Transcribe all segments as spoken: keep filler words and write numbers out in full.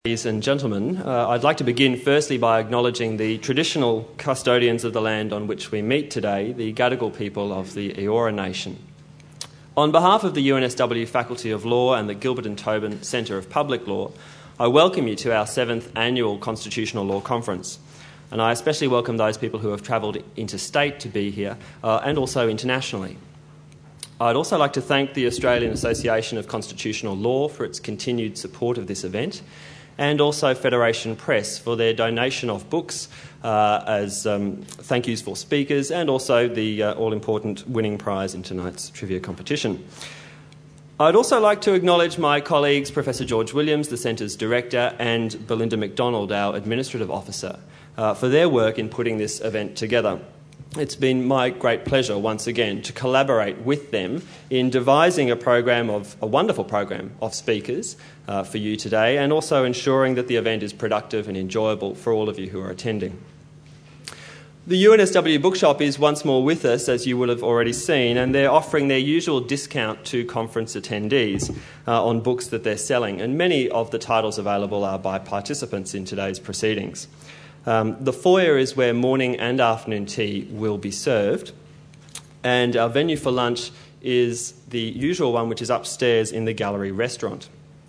Ladies and gentlemen, uh, I'd like to begin firstly by acknowledging the traditional custodians of the land on which we meet today, the Gadigal people of the Eora Nation. On behalf of the U N S W Faculty of Law and the Gilbert and Tobin Centre of Public Law, I welcome you to our seventh annual Constitutional Law Conference. And I especially welcome those people who have travelled interstate to be here uh, and also internationally. I'd also like to thank the Australian Association of Constitutional Law for its continued support of this event, and also Federation Press for their donation of books uh, as um, thank yous for speakers, and also the uh, all-important winning prize in tonight's trivia competition. I'd also like to acknowledge my colleagues, Professor George Williams, the Centre's Director, and Belinda McDonald, our Administrative Officer, uh, for their work in putting this event together. It's been my great pleasure once again to collaborate with them in devising a program of a wonderful program of speakers uh, for you today, and also ensuring that the event is productive and enjoyable for all of you who are attending. The U N S W Bookshop is once more with us, as you will have already seen, and they're offering their usual discount to conference attendees uh, on books that they're selling, and many of the titles available are by participants in today's proceedings. Um, the foyer is where morning and afternoon tea will be served, and our venue for lunch is the usual one, which is upstairs in the gallery restaurant.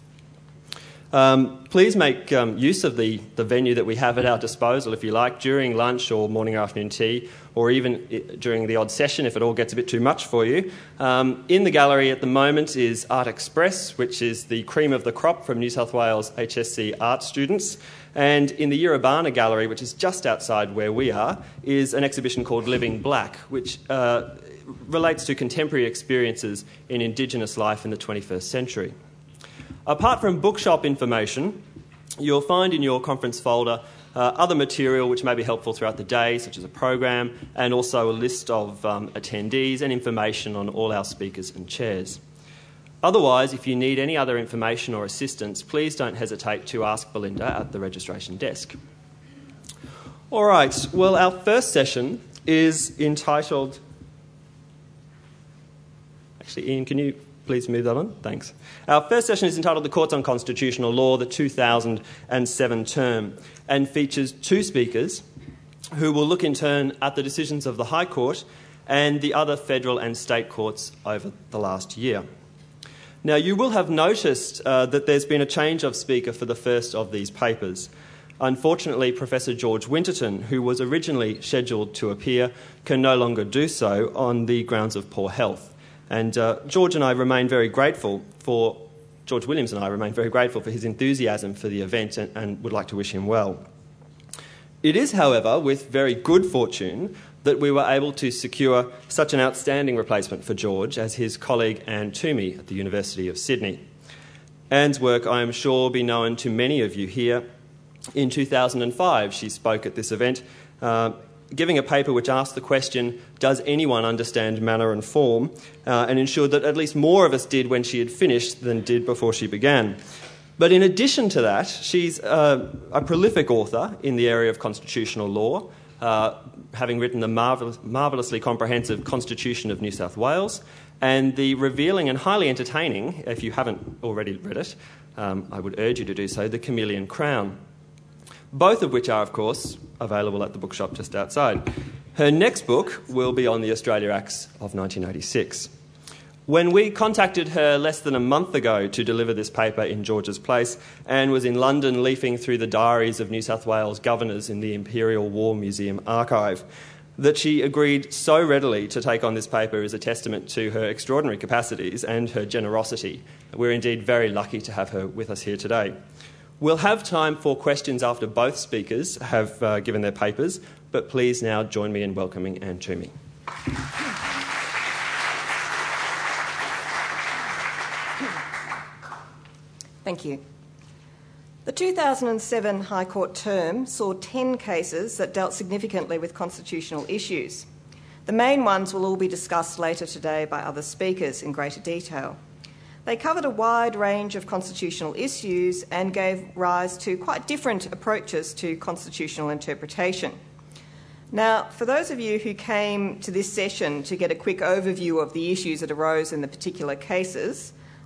Um, please make um, use of the, the venue that we have at our disposal, if you like, during lunch or morning or afternoon tea, or even during the odd session if it all gets a bit too much for you. Um, in the gallery at the moment is Art Express, which is the cream of the crop from New South Wales H S C art students. And in the Yiribana Gallery, which is just outside where we are, is an exhibition called Living Black, which uh, relates to contemporary experiences in Indigenous life in the twenty-first century. Apart from bookshop information, you'll find in your conference folder uh, other material which may be helpful throughout the day, such as a program, and also a list of um, attendees and information on all our speakers and chairs. Otherwise, if you need any other information or assistance, please don't hesitate to ask Belinda at the registration desk. All right, well, our first session is entitled... Actually, Ian, can you please move that on? Thanks. Our first session is entitled The Courts on Constitutional Law, the two thousand seven term, and features two speakers who will look in turn at the decisions of the High Court and the other federal and state courts over the last year. Now, you will have noticed uh, that there's been a change of speaker for the first of these papers. Unfortunately, Professor George Winterton, who was originally scheduled to appear, can no longer do so on the grounds of poor health. And uh, George and I remain very grateful for, George Williams and I remain very grateful for his enthusiasm for the event, and, and would like to wish him well. It is, however, with very good fortune that we were able to secure such an outstanding replacement for George as his colleague Anne Toomey at the University of Sydney. Anne's work, I am sure, will be known to many of you here. In two thousand five, she spoke at this event, uh, giving a paper which asked the question, does anyone understand manner and form, uh, and ensured that at least more of us did when she had finished than did before she began. But in addition to that, she's uh, a prolific author in the area of constitutional law, uh, having written the marvellous, marvellously comprehensive Constitution of New South Wales and the revealing and highly entertaining, if you haven't already read it, um, I would urge you to do so, The Chameleon Crown, both of which are, of course, available at the bookshop just outside. Her next book will be on the Australia Acts of nineteen eighty-six. When we contacted her less than a month ago to deliver this paper in George's place, Anne was in London leafing through the diaries of New South Wales governors in the Imperial War Museum archive. That she agreed so readily to take on this paper is a testament to her extraordinary capacities and her generosity. We're indeed very lucky to have her with us here today. We'll have time for questions after both speakers have uh, given their papers, but please now join me in welcoming Anne Toomey. Thank you. The two thousand seven High Court term saw ten cases that dealt significantly with constitutional issues. The main ones will all be discussed later today by other speakers in greater detail. They covered a wide range of constitutional issues and gave rise to quite different approaches to constitutional interpretation. Now, for those of you who came to this session to get a quick overview of the issues that arose in the particular cases,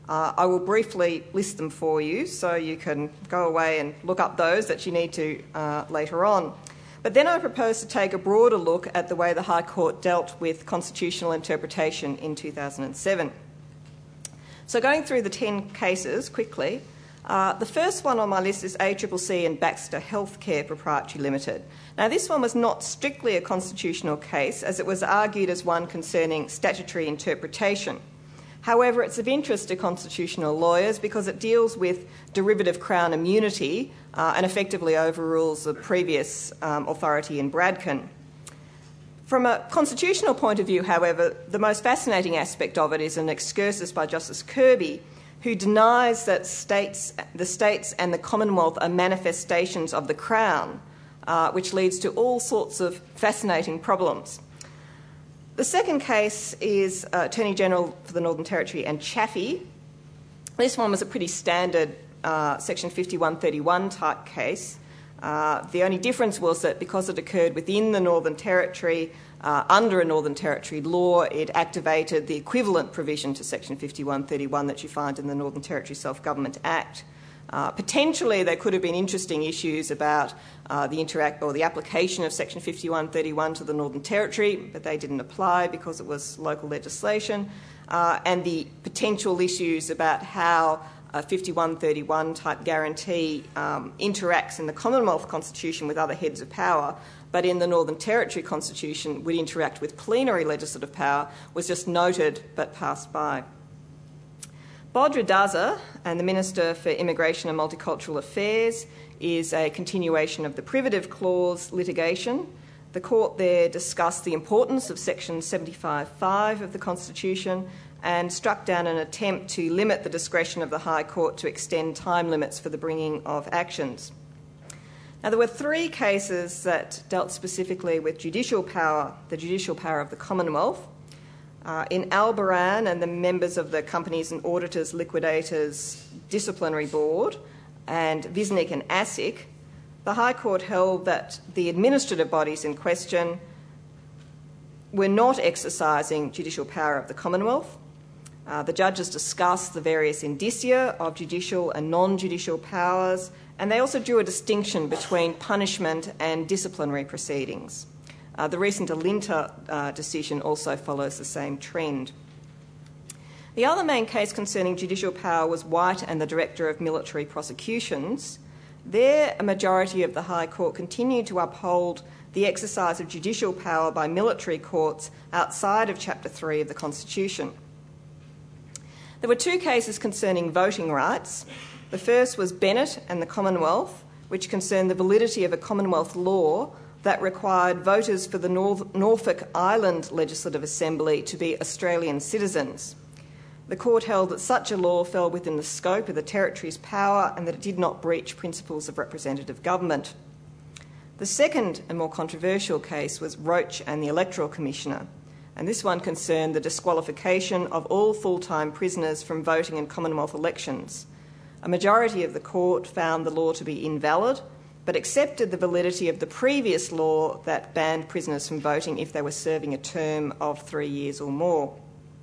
Uh, I will briefly list them for you so you can go away and look up those that you need to uh, later on. But then I propose to take a broader look at the way the High Court dealt with constitutional interpretation in two thousand seven. So going through the ten cases quickly, uh, the first one on my list is A C C C and Baxter Healthcare Proprietary Limited. Now, this one was not strictly a constitutional case, as it was argued as one concerning statutory interpretation. However, it's of interest to constitutional lawyers because it deals with derivative Crown immunity uh, and effectively overrules the previous um, authority in Bradkin. From a constitutional point of view, however, the most fascinating aspect of it is an excursus by Justice Kirby, who denies that states, the states and the Commonwealth are manifestations of the Crown, uh, which leads to all sorts of fascinating problems. The second case is uh, Attorney General for the Northern Territory and Chaffey. This one was a pretty standard uh, Section fifty-one thirty-one type case. Uh, the only difference was that because it occurred within the Northern Territory, uh, under a Northern Territory law, it activated the equivalent provision to Section fifty-one thirty-one that you find in the Northern Territory Self-Government Act. Uh, potentially, there could have been interesting issues about uh, the interact or the application of Section fifty-one thirty-one to the Northern Territory, but they didn't apply because it was local legislation, uh, and the potential issues about how a fifty-one thirty-one type guarantee um, interacts in the Commonwealth Constitution with other heads of power, but in the Northern Territory Constitution would interact with plenary legislative power, was just noted but passed by. Bodra and the Minister for Immigration and Multicultural Affairs is a continuation of the privative clause litigation. The court there discussed the importance of Section seventy-five five of the Constitution and struck down an attempt to limit the discretion of the High Court to extend time limits for the bringing of actions. Now, there were three cases that dealt specifically with judicial power, the judicial power of the Commonwealth. Uh, in Albaran and the members of the Companies and Auditors Liquidators Disciplinary Board and Visnik and ASIC, the High Court held that the administrative bodies in question were not exercising judicial power of the Commonwealth. Uh, the judges discussed the various indicia of judicial and non-judicial powers, and they also drew a distinction between punishment and disciplinary proceedings. Uh, the recent Alinta uh, decision also follows the same trend. The other main case concerning judicial power was White and the Director of Military Prosecutions. There, a majority of the High Court continued to uphold the exercise of judicial power by military courts outside of Chapter three of the Constitution. There were two cases concerning voting rights. The first was Bennett and the Commonwealth, which concerned the validity of a Commonwealth law that required voters for the North- Norfolk Island Legislative Assembly to be Australian citizens. The court held that such a law fell within the scope of the Territory's power and that it did not breach principles of representative government. The second and more controversial case was Roach and the Electoral Commissioner, and this one concerned the disqualification of all full-time prisoners from voting in Commonwealth elections. A majority of the court found the law to be invalid, but accepted the validity of the previous law that banned prisoners from voting if they were serving a term of three years or more.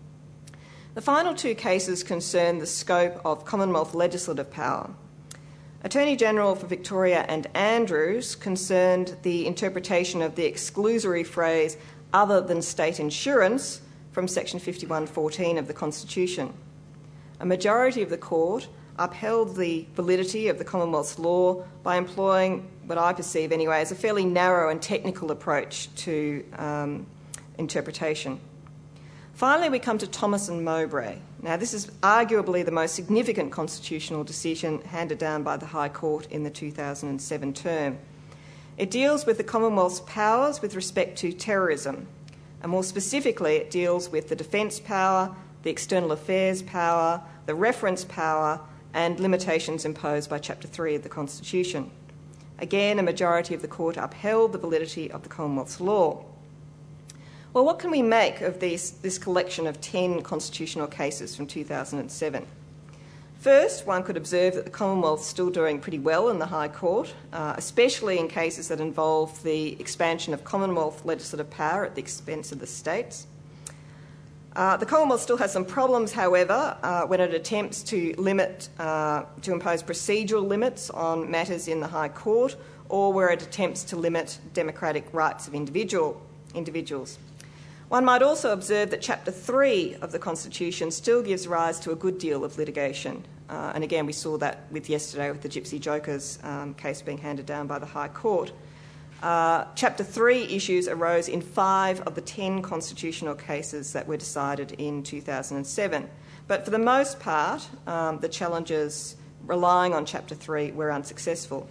The final two cases concern the scope of Commonwealth legislative power. Attorney General for Victoria and Andrews concerned the interpretation of the exclusory phrase other than state insurance from Section fifty-one fourteen of the Constitution. A majority of the court upheld the validity of the Commonwealth's law by employing what I perceive anyway as a fairly narrow and technical approach to um, interpretation. Finally, we come to Thomas and Mowbray. Now, this is arguably the most significant constitutional decision handed down by the High Court in the two thousand seven term. It deals with the Commonwealth's powers with respect to terrorism, and more specifically, it deals with the defence power, the external affairs power, the reference power, and limitations imposed by Chapter three of the Constitution. Again, a majority of the court upheld the validity of the Commonwealth's law. Well, what can we make of these, this collection of ten constitutional cases from two thousand seven? First, one could observe that the Commonwealth's still doing pretty well in the High Court, uh, especially in cases that involve the expansion of Commonwealth legislative power at the expense of the states. Uh, the Commonwealth still has some problems, however, uh, when it attempts to limit, uh, to impose procedural limits on matters in the High Court, or where it attempts to limit democratic rights of individual, individuals. One might also observe that Chapter three of the Constitution still gives rise to a good deal of litigation. Uh, and again, we saw that with yesterday with the Gypsy Jokers um, case being handed down by the High Court. Uh, Chapter three issues arose in five of the ten constitutional cases that were decided in two thousand seven. But for the most part, um, the challenges relying on Chapter three were unsuccessful.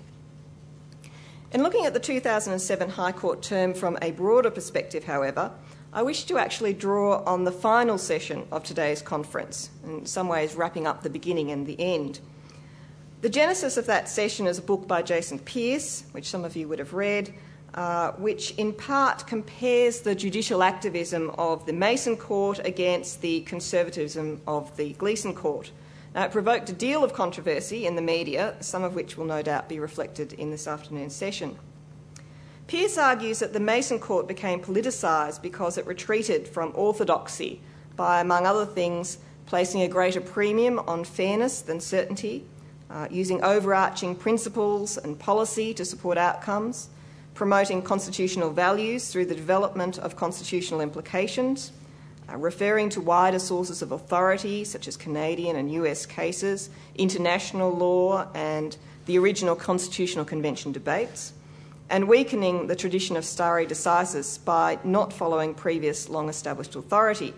In looking at the two thousand seven High Court term from a broader perspective, however, I wish to actually draw on the final session of today's conference, in some ways wrapping up the beginning and the end. The genesis of that session is a book by Jason Pearce, which some of you would have read, uh, which in part compares the judicial activism of the Mason Court against the conservatism of the Gleeson Court. Now, it provoked a deal of controversy in the media, some of which will no doubt be reflected in this afternoon's session. Pearce argues that the Mason Court became politicised because it retreated from orthodoxy by, among other things, placing a greater premium on fairness than certainty, uh, using overarching principles and policy to support outcomes, promoting constitutional values through the development of constitutional implications, uh, referring to wider sources of authority such as Canadian and U S cases, international law and the original Constitutional Convention debates, and weakening the tradition of stare decisis by not following previous long-established authority.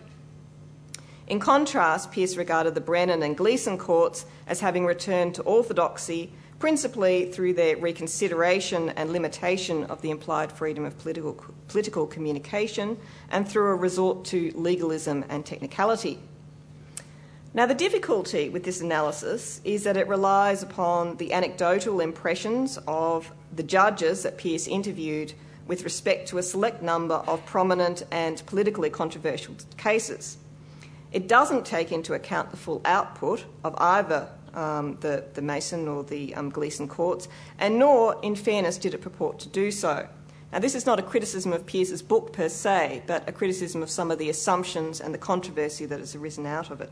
In contrast, Pearce regarded the Brennan and Gleeson courts as having returned to orthodoxy, principally through their reconsideration and limitation of the implied freedom of political, political communication and through a resort to legalism and technicality. Now, the difficulty with this analysis is that it relies upon the anecdotal impressions of the judges that Pearce interviewed with respect to a select number of prominent and politically controversial cases. It doesn't take into account the full output of either um, the, the Mason or the um, Gleeson courts, and nor, in fairness, did it purport to do so. Now, this is not a criticism of Pearce's book per se, but a criticism of some of the assumptions and the controversy that has arisen out of it.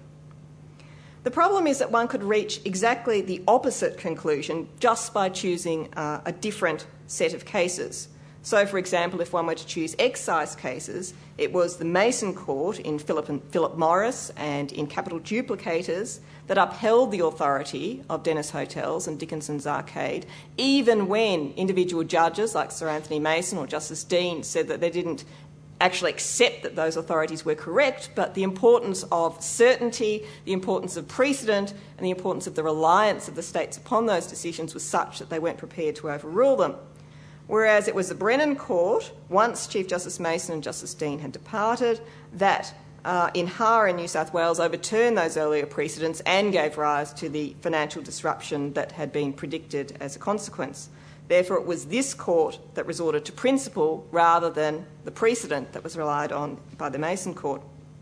The problem is that one could reach exactly the opposite conclusion just by choosing uh, a different set of cases. So, for example, if one were to choose excise cases, it was the Mason Court in Philip, and Philip Morris and in Capital Duplicators that upheld the authority of Dennis Hotels and Dickinson's Arcade, even when individual judges like Sir Anthony Mason or Justice Dean said that they didn't actually accept that those authorities were correct, but the importance of certainty, the importance of precedent, and the importance of the reliance of the states upon those decisions was such that they weren't prepared to overrule them. Whereas it was the Brennan Court, once Chief Justice Mason and Justice Dean had departed, that uh, in Haar in New South Wales overturned those earlier precedents and gave rise to the financial disruption that had been predicted as a consequence. Therefore, it was this court that resorted to principle rather than the precedent that was relied on by the Mason Court.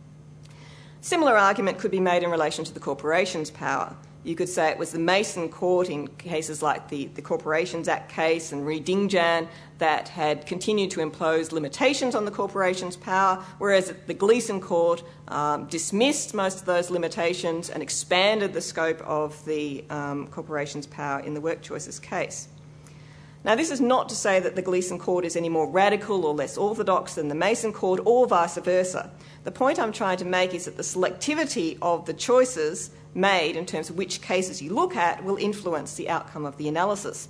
Similar argument could be made in relation to the Corporations Power. You could say it was the Mason Court in cases like the, the Corporations Act case and Re Dingjan that had continued to impose limitations on the Corporations Power, whereas the Gleeson Court um, dismissed most of those limitations and expanded the scope of the um, Corporations Power in the Work Choices case. Now, this is not to say that the Gleeson Court is any more radical or less orthodox than the Mason Court, or vice versa. The point I'm trying to make is that the selectivity of the choices made in terms of which cases you look at will influence the outcome of the analysis.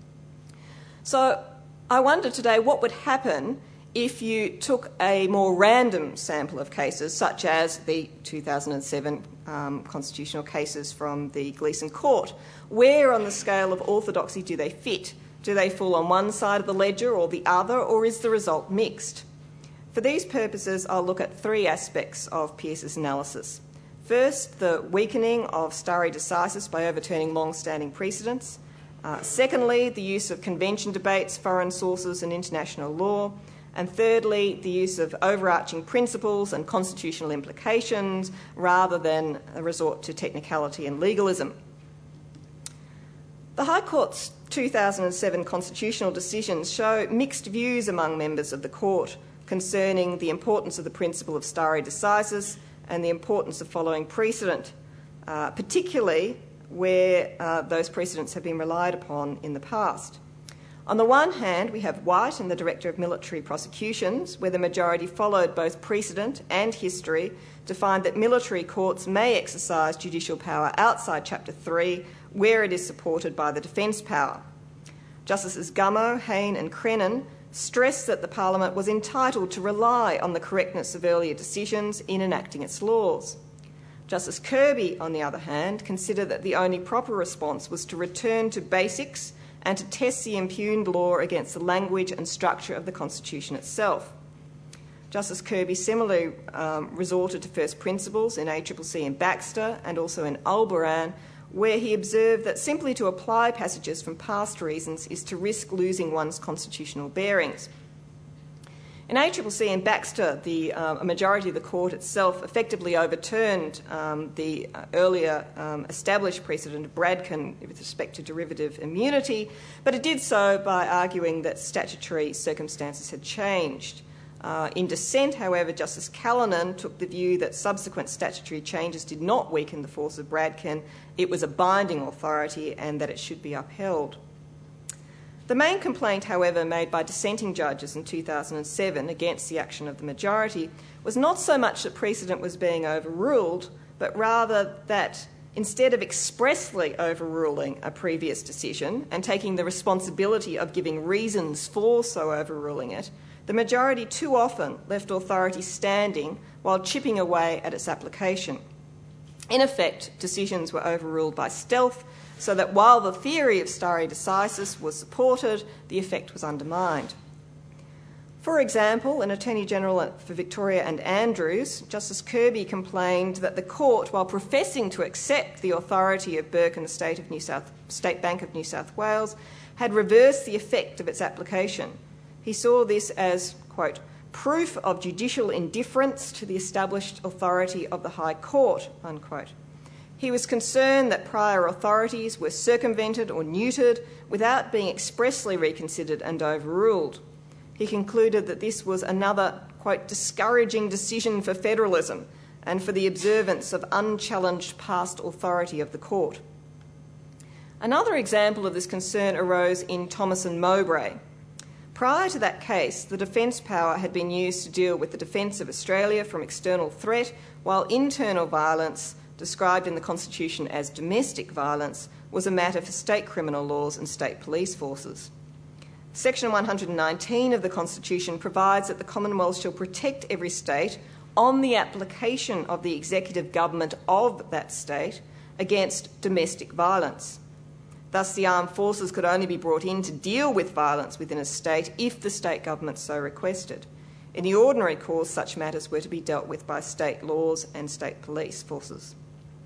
So I wonder today what would happen if you took a more random sample of cases, such as the two thousand seven um, constitutional cases from the Gleeson Court. Where on the scale of orthodoxy do they fit? Do they fall on one side of the ledger or the other, or is the result mixed? For these purposes, I'll look at three aspects of Pearce's analysis. First, the weakening of stare decisis by overturning long-standing precedents. Uh, secondly, the use of convention debates, foreign sources and international law. And thirdly, the use of overarching principles and constitutional implications rather than a resort to technicality and legalism. The High Court's two thousand seven constitutional decisions show mixed views among members of the Court concerning the importance of the principle of stare decisis and the importance of following precedent, uh, particularly where uh, those precedents have been relied upon in the past. On the one hand, we have White and the Director of Military Prosecutions, where the majority followed both precedent and history to find that military courts may exercise judicial power outside Chapter three where it is supported by the defence power. Justices Gummow, Hayne and Crennan stressed that the Parliament was entitled to rely on the correctness of earlier decisions in enacting its laws. Justice Kirby, on the other hand, considered that the only proper response was to return to basics and to test the impugned law against the language and structure of the Constitution itself. Justice Kirby similarly um, resorted to first principles in A C C C and Baxter and also in Alboran, where he observed that simply to apply passages from past reasons is to risk losing one's constitutional bearings. In A C C C and Baxter, the uh, a majority of the court itself effectively overturned um, the uh, earlier um, established precedent of Bradkin with respect to derivative immunity, but it did so by arguing that statutory circumstances had changed. Uh, in dissent, however, Justice Callanan took the view that subsequent statutory changes did not weaken the force of Bradkin. It was a binding authority and that it should be upheld. The main complaint, however, made by dissenting judges in two thousand seven against the action of the majority was not so much that precedent was being overruled, but rather that instead of expressly overruling a previous decision and taking the responsibility of giving reasons for so overruling it, the majority too often left authority standing while chipping away at its application. In effect, decisions were overruled by stealth, so that while the theory of stare decisis was supported, the effect was undermined. For example, an Attorney General for Victoria and Andrews, Justice Kirby, complained that the court, while professing to accept the authority of Burke and the State, of New South, State Bank of New South Wales, had reversed the effect of its application. He saw this as, quote, proof of judicial indifference to the established authority of the High Court, unquote. He was concerned that prior authorities were circumvented or neutered without being expressly reconsidered and overruled. He concluded that this was another, quote, discouraging decision for federalism and for the observance of unchallenged past authority of the court. Another example of this concern arose in Thomas and Mowbray. Prior to that case, the defence power had been used to deal with the defence of Australia from external threat, while internal violence, described in the Constitution as domestic violence, was a matter for state criminal laws and state police forces. Section one hundred nineteen of the Constitution provides that the Commonwealth shall protect every state on the application of the executive government of that state against domestic violence. Thus, the armed forces could only be brought in to deal with violence within a state if the state government so requested. In the ordinary course, such matters were to be dealt with by state laws and state police forces.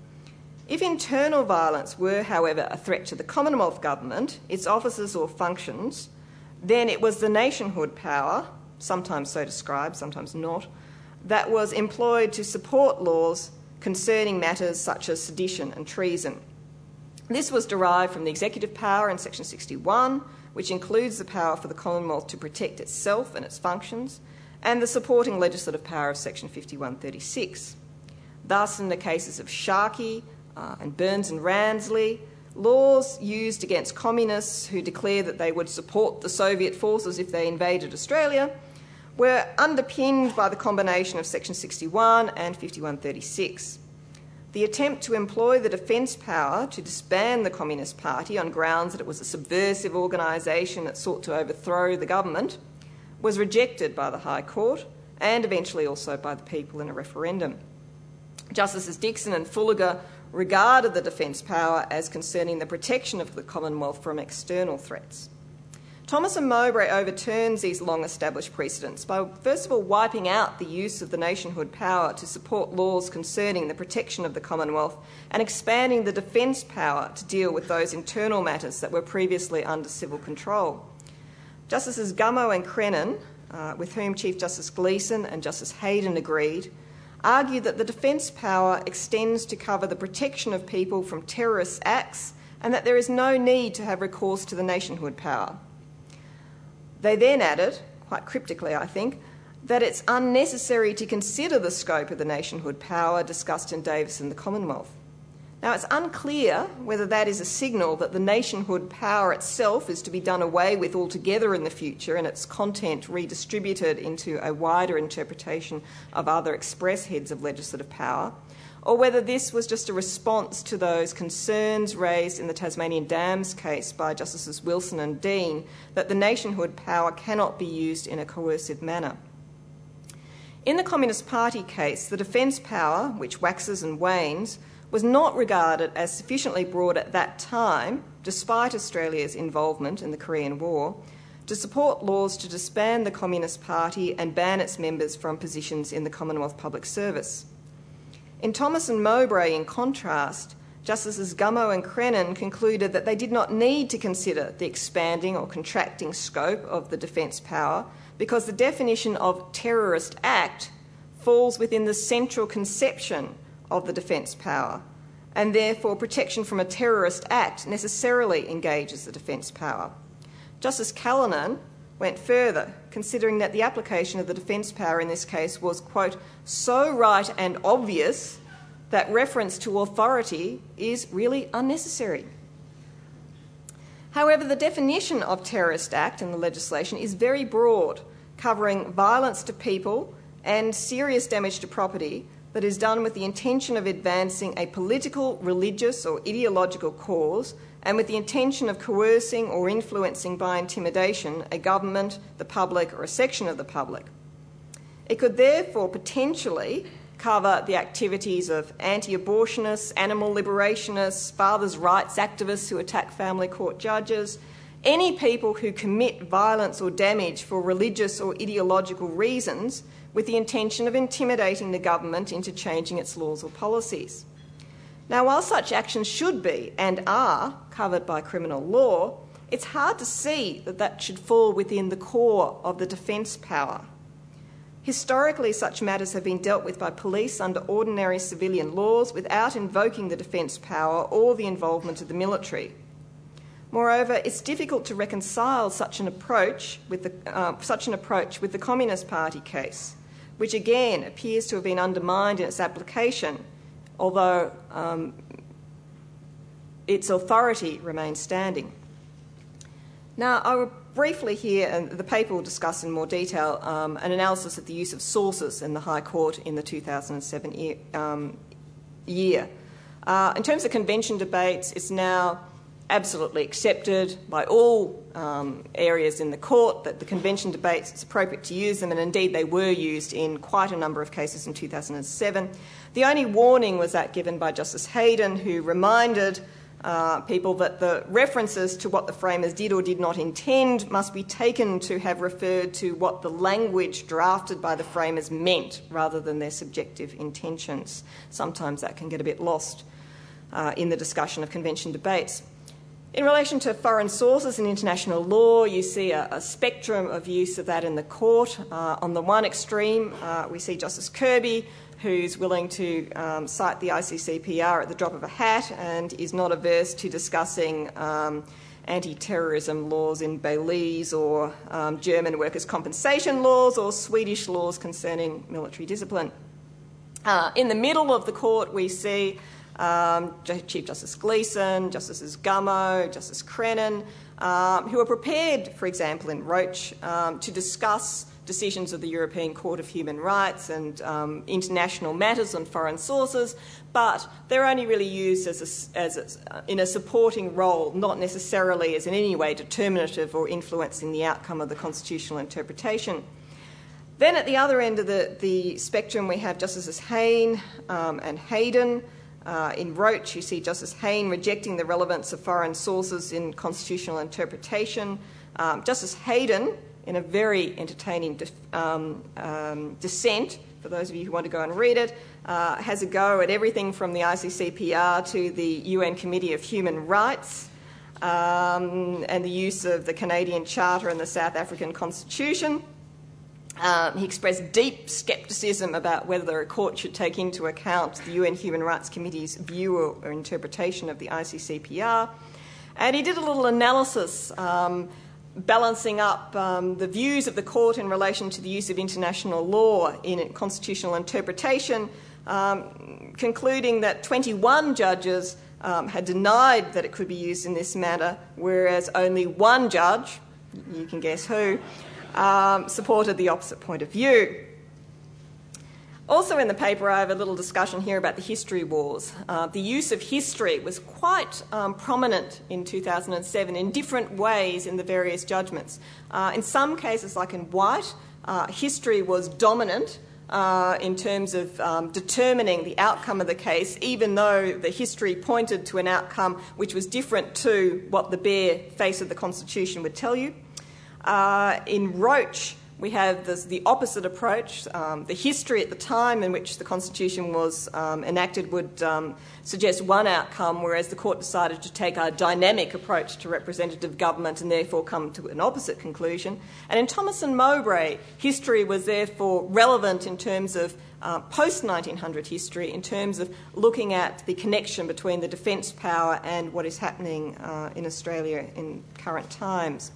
If internal violence were, however, a threat to the Commonwealth government, its officers or functions, then it was the nationhood power, sometimes so described, sometimes not, that was employed to support laws concerning matters such as sedition and treason. This was derived from the executive power in Section sixty-one, which includes the power for the Commonwealth to protect itself and its functions, and the supporting legislative power of Section fifty-one thirty-six. Thus, in the cases of Sharkey uh, and Burns and Ransley, laws used against communists who declared that they would support the Soviet forces if they invaded Australia were underpinned by the combination of Section sixty-one and fifty-one thirty-six. The attempt to employ the defence power to disband the Communist Party on grounds that it was a subversive organisation that sought to overthrow the government was rejected by the High Court and eventually also by the people in a referendum. Justices Dixon and Fullagar regarded the defence power as concerning the protection of the Commonwealth from external threats. Thomas and Mowbray overturns these long-established precedents by first of all wiping out the use of the nationhood power to support laws concerning the protection of the Commonwealth and expanding the defence power to deal with those internal matters that were previously under civil control. Justices Gummow and Crennan, uh, with whom Chief Justice Gleeson and Justice Hayden agreed, argued that the defence power extends to cover the protection of people from terrorist acts and that there is no need to have recourse to the nationhood power. They then added, quite cryptically I think, that it's unnecessary to consider the scope of the nationhood power discussed in Davis and the Commonwealth. Now, it's unclear whether that is a signal that the nationhood power itself is to be done away with altogether in the future and its content redistributed into a wider interpretation of other express heads of legislative power, or whether this was just a response to those concerns raised in the Tasmanian Dams case by Justices Wilson and Dean that the nationhood power cannot be used in a coercive manner. In the Communist Party case, the defence power, which waxes and wanes, was not regarded as sufficiently broad at that time, despite Australia's involvement in the Korean War, to support laws to disband the Communist Party and ban its members from positions in the Commonwealth Public Service. In Thomas and Mowbray, in contrast, Justices Gummow and Crennan concluded that they did not need to consider the expanding or contracting scope of the defence power because the definition of terrorist act falls within the central conception of the defence power, and therefore protection from a terrorist act necessarily engages the defence power. Justice Callanan went further, considering that the application of the defence power in this case was, quote, so right and obvious that reference to authority is really unnecessary. However, the definition of terrorist act in the legislation is very broad, covering violence to people and serious damage to property that is done with the intention of advancing a political, religious or ideological cause and with the intention of coercing or influencing by intimidation a government, the public or a section of the public. It could therefore potentially cover the activities of anti-abortionists, animal liberationists, fathers' rights activists who attack family court judges, any people who commit violence or damage for religious or ideological reasons with the intention of intimidating the government into changing its laws or policies. Now, while such actions should be and are covered by criminal law, it's hard to see that that should fall within the core of the defence power. Historically, such matters have been dealt with by police under ordinary civilian laws without invoking the defence power or the involvement of the military. Moreover, it's difficult to reconcile such an approach with the, uh, such an approach with the Communist Party case, which again appears to have been undermined in its application, although um, its authority remains standing. Now, I will briefly here, and the paper will discuss in more detail, um, an analysis of the use of sources in the High Court in the two thousand seven year. Um, year. Uh, in terms of convention debates, it's now absolutely accepted by all um, areas in the court that the convention debates, it's appropriate to use them, and indeed they were used in quite a number of cases in two thousand seven. The only warning was that given by Justice Hayden, who reminded uh, people that the references to what the framers did or did not intend must be taken to have referred to what the language drafted by the framers meant rather than their subjective intentions. Sometimes that can get a bit lost uh, in the discussion of convention debates. In relation to foreign sources in international law, you see a, a spectrum of use of that in the court. Uh, on the one extreme, uh, we see Justice Kirby, who's willing to um, cite the I C C P R at the drop of a hat and is not averse to discussing um, anti-terrorism laws in Belize or um, German workers' compensation laws or Swedish laws concerning military discipline. Uh, in the middle of the court, we see Um, Chief Justice Gleeson, Justices Gummow, Justice Crennan, um, who are prepared, for example, in Roach, um, to discuss decisions of the European Court of Human Rights and um, international matters on foreign sources, but they're only really used as, a, as a, in a supporting role, not necessarily as in any way determinative or influencing the outcome of the constitutional interpretation. Then at the other end of the, the spectrum, we have Justices Hayne um, and Hayden. Uh, in Roach, you see Justice Hayne rejecting the relevance of foreign sources in constitutional interpretation. Um, Justice Hayden, in a very entertaining dif- um, um, dissent, for those of you who want to go and read it, uh, has a go at everything from the I C C P R to the U N Committee of Human Rights um, and the use of the Canadian Charter and the South African Constitution. Um, he expressed deep scepticism about whether a court should take into account the U N Human Rights Committee's view or, or interpretation of the I C C P R. And he did a little analysis, um, balancing up um, the views of the court in relation to the use of international law in constitutional interpretation, um, concluding that twenty-one judges um, had denied that it could be used in this manner, whereas only one judge, you can guess who, um, supported the opposite point of view. Also in the paper, I have a little discussion here about the history wars. Uh, the use of history was quite um, prominent in two thousand seven in different ways in the various judgments. Uh, in some cases, like in White, uh, history was dominant uh, in terms of um, determining the outcome of the case, even though the history pointed to an outcome which was different to what the bare face of the Constitution would tell you. Uh, in Roach, we have this, the opposite approach. Um, the history at the time in which the Constitution was um, enacted would um, suggest one outcome, whereas the court decided to take a dynamic approach to representative government and therefore come to an opposite conclusion. And in Thomas and Mowbray, history was therefore relevant in terms of uh, post nineteen hundred history, in terms of looking at the connection between the defence power and what is happening uh, in Australia in current times.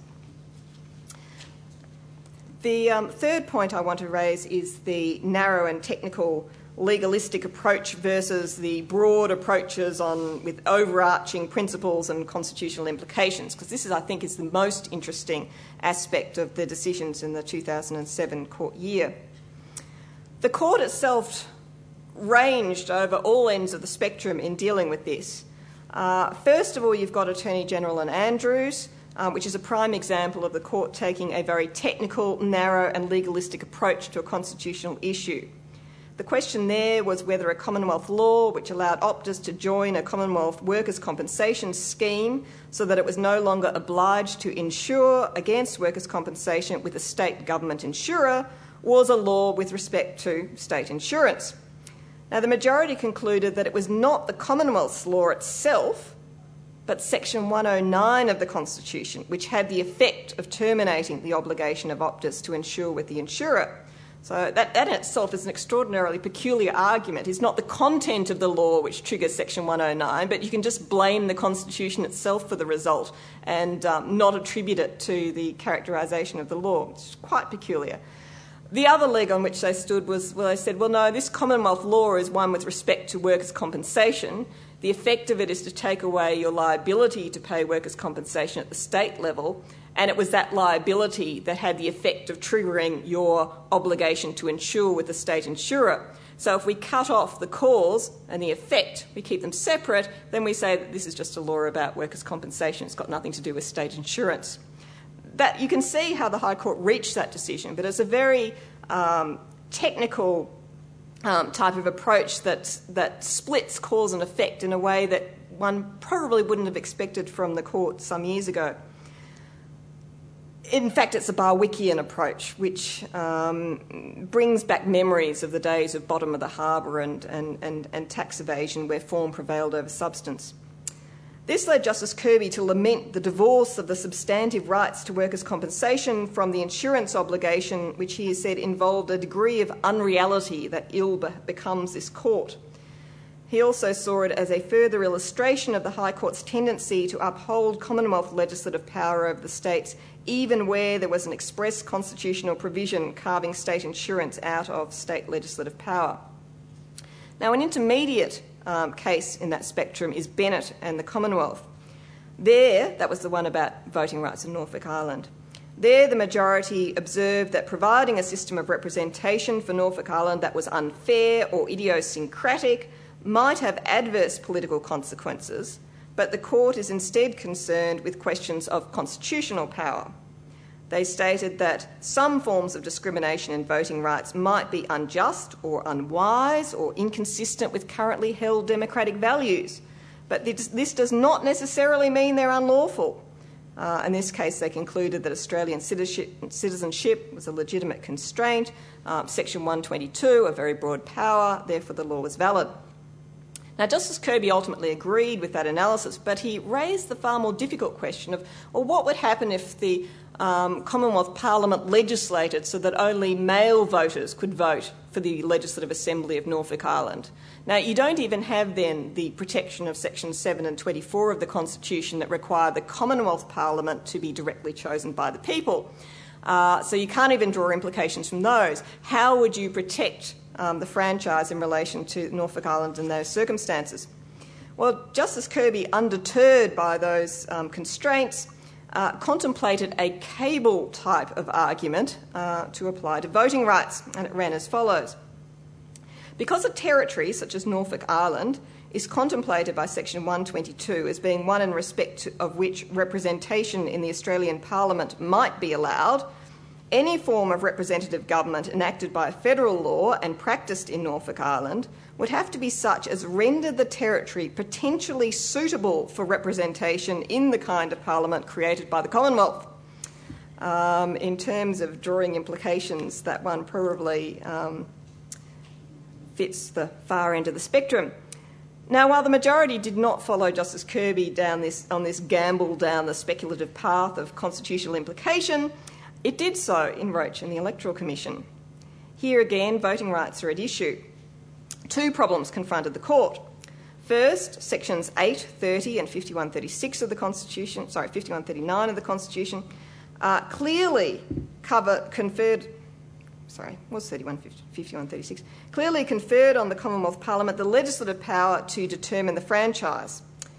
The um, third point I want to raise is the narrow and technical legalistic approach versus the broad approaches on with overarching principles and constitutional implications, because this is, I think, is the most interesting aspect of the decisions in the two thousand seven court year. The court itself ranged over all ends of the spectrum in dealing with this. Uh, first of all, you've got Attorney General and Andrews, Uh, which is a prime example of the court taking a very technical, narrow and legalistic approach to a constitutional issue. The question there was whether a Commonwealth law which allowed Optus to join a Commonwealth workers' compensation scheme so that it was no longer obliged to insure against workers' compensation with a state government insurer was a law with respect to state insurance. Now, the majority concluded that it was not the Commonwealth's law itself, but Section one oh nine of the Constitution, which had the effect of terminating the obligation of Optus to insure with the insurer. So that, that in itself is an extraordinarily peculiar argument. It's not the content of the law which triggers Section one oh nine, but you can just blame the Constitution itself for the result and um, not attribute it to the characterisation of the law. It's quite peculiar. The other leg on which they stood was, well, they said, well, no, this Commonwealth law is one with respect to workers' compensation. The effect of it is to take away your liability to pay workers' compensation at the state level, and it was that liability that had the effect of triggering your obligation to insure with the state insurer. So if we cut off the cause and the effect, we keep them separate, then we say that this is just a law about workers' compensation. It's got nothing to do with state insurance. That you can see how the High Court reached that decision, but it's a very um, technical um, type of approach that that splits cause and effect in a way that one probably wouldn't have expected from the court some years ago. In fact, it's a Barwickian approach, which um, brings back memories of the days of bottom of the harbour and, and, and, and tax evasion, where form prevailed over substance. This led Justice Kirby to lament the divorce of the substantive rights to workers' compensation from the insurance obligation, which he has said involved a degree of unreality that ill be- becomes this court. He also saw it as a further illustration of the High Court's tendency to uphold Commonwealth legislative power over the states, even where there was an express constitutional provision carving state insurance out of state legislative power. Now, an intermediate Um, case in that spectrum is Bennett and the Commonwealth. There, that was the one about voting rights in Norfolk Island. There, the majority observed that providing a system of representation for Norfolk Island that was unfair or idiosyncratic might have adverse political consequences, but the court is instead concerned with questions of constitutional power. They stated that some forms of discrimination in voting rights might be unjust or unwise or inconsistent with currently held democratic values, but this does not necessarily mean they're unlawful. Uh, in this case, they concluded that Australian citizenship, citizenship was a legitimate constraint. Um, Section one twenty-two, a very broad power, therefore the law was valid. Now, Justice Kirby ultimately agreed with that analysis, but he raised the far more difficult question of, well, what would happen if the um, Commonwealth Parliament legislated so that only male voters could vote for the Legislative Assembly of Norfolk Island. Now, you don't even have then the protection of Section seven and twenty-four of the Constitution that require the Commonwealth Parliament to be directly chosen by the people. Uh, so you can't even draw implications from those. How would you protect um, the franchise in relation to Norfolk Island in those circumstances? Well, Justice Kirby, undeterred by those um, constraints, uh, contemplated a cable type of argument uh, to apply to voting rights, and it ran as follows. Because a territory, such as Norfolk Island, is contemplated by Section one twenty-two as being one in respect to, of which representation in the Australian Parliament might be allowed, any form of representative government enacted by a federal law and practised in Norfolk Island would have to be such as rendered the territory potentially suitable for representation in the kind of parliament created by the Commonwealth. Um, in terms of drawing implications, that one probably um, fits the far end of the spectrum. Now, while the majority did not follow Justice Kirby down this, on this gamble down the speculative path of constitutional implication, it did so in Roach and the Electoral Commission. Here again, voting rights are at issue. Two problems confronted the court. First, sections eight, thirty and fifty-one thirty-six of the Constitution, sorry, fifty-one thirty-nine of the Constitution, uh, clearly cover, conferred, sorry, it was thirty-one, fifty-one thirty-six, clearly conferred on the Commonwealth Parliament the legislative power to determine the franchise.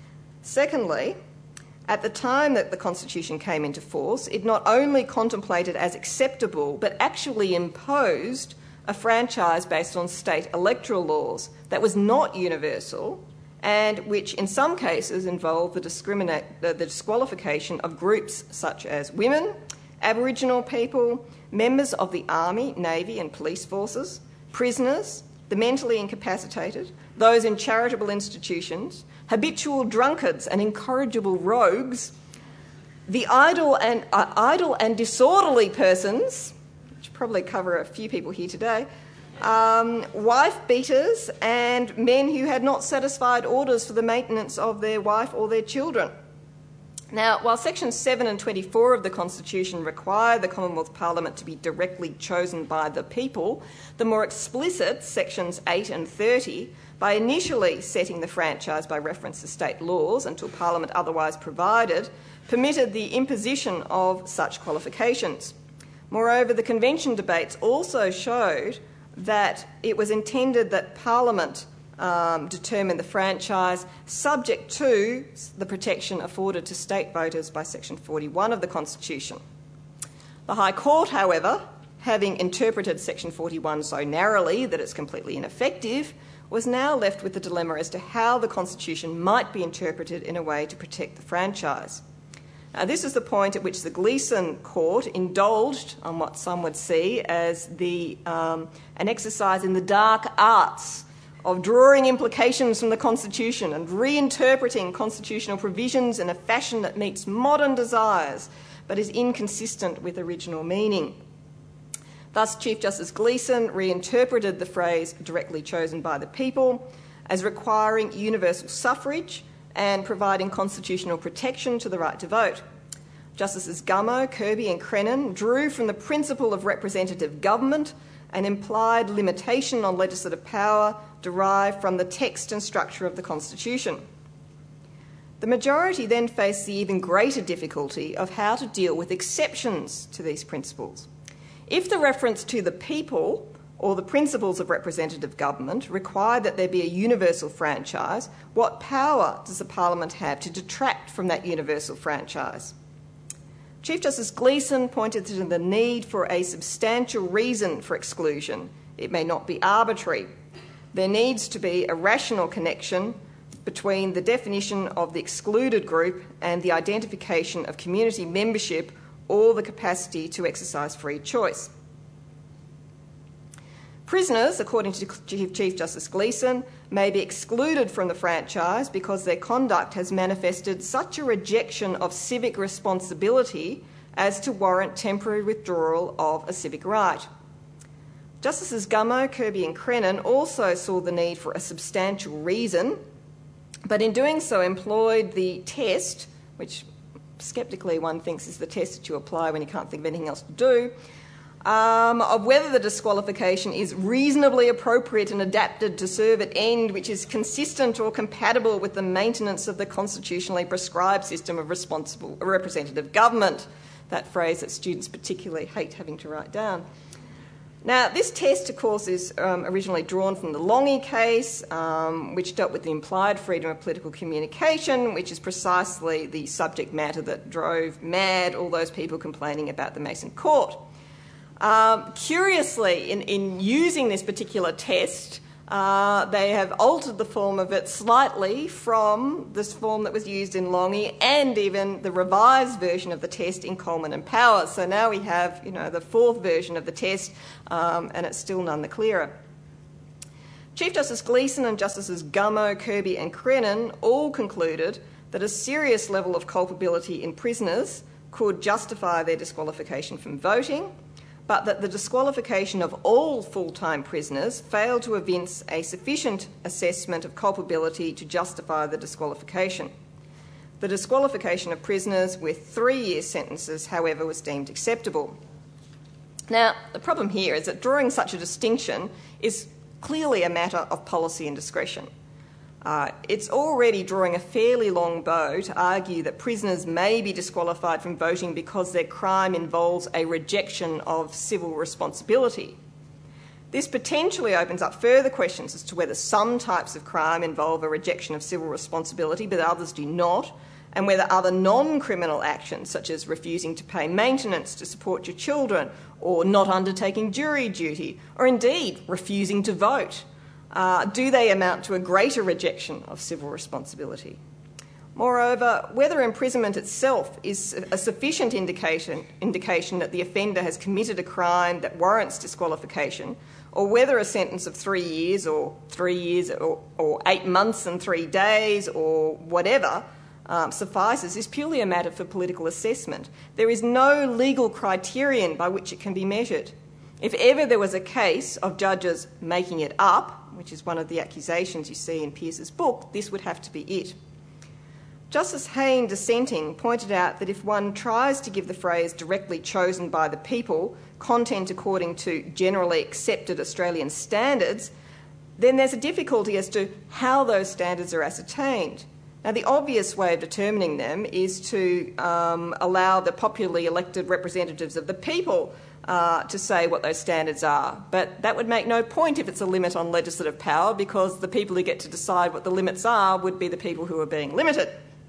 Secondly, at the time that the Constitution came into force, it not only contemplated as acceptable but actually imposed a franchise based on state electoral laws that was not universal and which in some cases involved the, discriminate, the, the disqualification of groups such as women, Aboriginal people, members of the Army, Navy and police forces, prisoners, the mentally incapacitated, those in charitable institutions, habitual drunkards and incorrigible rogues, the idle and, uh, idle and disorderly persons, which probably cover a few people here today, um, wife beaters and men who had not satisfied orders for the maintenance of their wife or their children. Now, while Sections seven and twenty-four of the Constitution require the Commonwealth Parliament to be directly chosen by the people, the more explicit Sections eight and thirty, by initially setting the franchise by reference to state laws until Parliament otherwise provided, permitted the imposition of such qualifications. Moreover, the Convention debates also showed that it was intended that Parliament Um, determine the franchise subject to the protection afforded to state voters by Section forty-one of the Constitution. The High Court, however, having interpreted Section forty-one so narrowly that it's completely ineffective, was now left with the dilemma as to how the Constitution might be interpreted in a way to protect the franchise. Now, this is the point at which the Gleeson Court indulged on what some would see as the, um, an exercise in the dark arts of drawing implications from the Constitution and reinterpreting constitutional provisions in a fashion that meets modern desires but is inconsistent with original meaning. Thus, Chief Justice Gleeson reinterpreted the phrase directly chosen by the people as requiring universal suffrage and providing constitutional protection to the right to vote. Justices Gummow, Kirby and Crennan drew from the principle of representative government an implied limitation on legislative power derived from the text and structure of the Constitution. The majority then faced the even greater difficulty of how to deal with exceptions to these principles. If the reference to the people or the principles of representative government require that there be a universal franchise, what power does the Parliament have to detract from that universal franchise? Chief Justice Gleeson pointed to the need for a substantial reason for exclusion. It may not be arbitrary. There needs to be a rational connection between the definition of the excluded group and the identification of community membership or the capacity to exercise free choice. Prisoners, according to Chief Justice Gleeson, may be excluded from the franchise because their conduct has manifested such a rejection of civic responsibility as to warrant temporary withdrawal of a civic right. Justices Gummow, Kirby and Crennan also saw the need for a substantial reason, but in doing so employed the test, which sceptically one thinks is the test that you apply when you can't think of anything else to do, um, of whether the disqualification is reasonably appropriate and adapted to serve an end which is consistent or compatible with the maintenance of the constitutionally prescribed system of responsible representative government. That phrase that students particularly hate having to write down. Now, this test, of course, is um, originally drawn from the Longy case, um, which dealt with the implied freedom of political communication, which is precisely the subject matter that drove mad all those people complaining about the Mason Court. Um, curiously, in, in using this particular test, uh, they have altered the form of it slightly from this form that was used in Longy and even the revised version of the test in Coleman and Powers. So now we have, you know, the fourth version of the test, um, and it's still none the clearer. Chief Justice Gleeson and Justices Gummow, Kirby and Crennan all concluded that a serious level of culpability in prisoners could justify their disqualification from voting, but that the disqualification of all full-time prisoners failed to evince a sufficient assessment of culpability to justify the disqualification. The disqualification of prisoners with three-year sentences, however, was deemed acceptable. Now, the problem here is that drawing such a distinction is clearly a matter of policy and discretion. Uh, it's already drawing a fairly long bow to argue that prisoners may be disqualified from voting because their crime involves a rejection of civil responsibility. This potentially opens up further questions as to whether some types of crime involve a rejection of civil responsibility but others do not, and whether other non-criminal actions, such as refusing to pay maintenance to support your children, or not undertaking jury duty, or indeed refusing to vote, Uh, do they amount to a greater rejection of civil responsibility? Moreover, whether imprisonment itself is a sufficient indication, indication that the offender has committed a crime that warrants disqualification, or whether a sentence of three years or three years or, or eight months and three days or whatever um, suffices, is purely a matter for political assessment. There is no legal criterion by which it can be measured. If ever there was a case of judges making it up, which is one of the accusations you see in Pearce's book, this would have to be it. Justice Hayne, dissenting, pointed out that if one tries to give the phrase directly chosen by the people content according to generally accepted Australian standards, then there's a difficulty as to how those standards are ascertained. Now, the obvious way of determining them is to um, allow the popularly elected representatives of the people Uh, to say what those standards are. But that would make no point if it's a limit on legislative power, because the people who get to decide what the limits are would be the people who are being limited.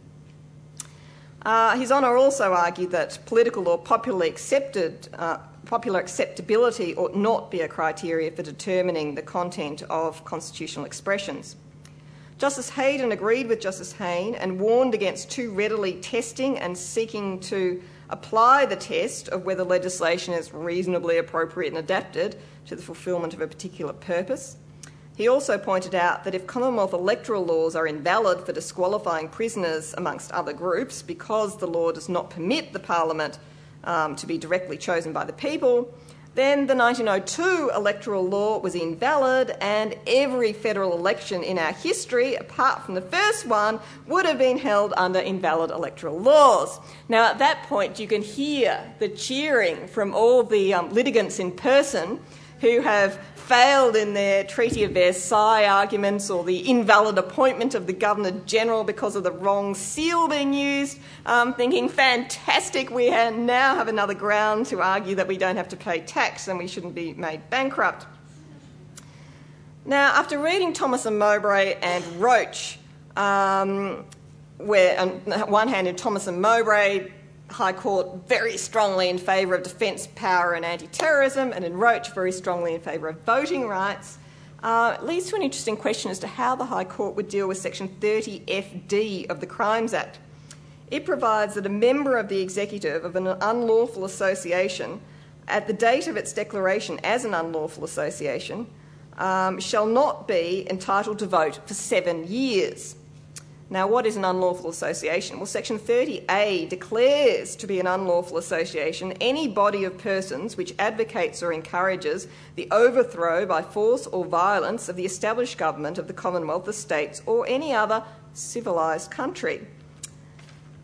Uh, His Honour also argued that political or popularly accepted, uh, popular acceptability ought not be a criteria for determining the content of constitutional expressions. Justice Hayden agreed with Justice Hayne and warned against too readily testing and seeking to apply the test of whether legislation is reasonably appropriate and adapted to the fulfilment of a particular purpose. He also pointed out that if Commonwealth electoral laws are invalid for disqualifying prisoners amongst other groups because the law does not permit the Parliament um, to be directly chosen by the people, then the nineteen oh two electoral law was invalid, and every federal election in our history, apart from the first one, would have been held under invalid electoral laws. Now, at that point, you can hear the cheering from all the um, litigants in person who have failed in their Treaty of Versailles arguments or the invalid appointment of the Governor-General because of the wrong seal being used, um, thinking, fantastic, we now have another ground to argue that we don't have to pay tax and we shouldn't be made bankrupt. Now, after reading Thomas and Mowbray and Roach, um, where on one hand in Thomas and Mowbray, High Court very strongly in favour of defence power and anti-terrorism, and in Roach very strongly in favour of voting rights, uh, it leads to an interesting question as to how the High Court would deal with Section thirty F D of the Crimes Act. It provides that a member of the executive of an unlawful association, at the date of its declaration as an unlawful association, um, shall not be entitled to vote for seven years. Now, what is an unlawful association? Well, Section thirty A declares to be an unlawful association any body of persons which advocates or encourages the overthrow by force or violence of the established government of the Commonwealth, the States, or any other civilised country.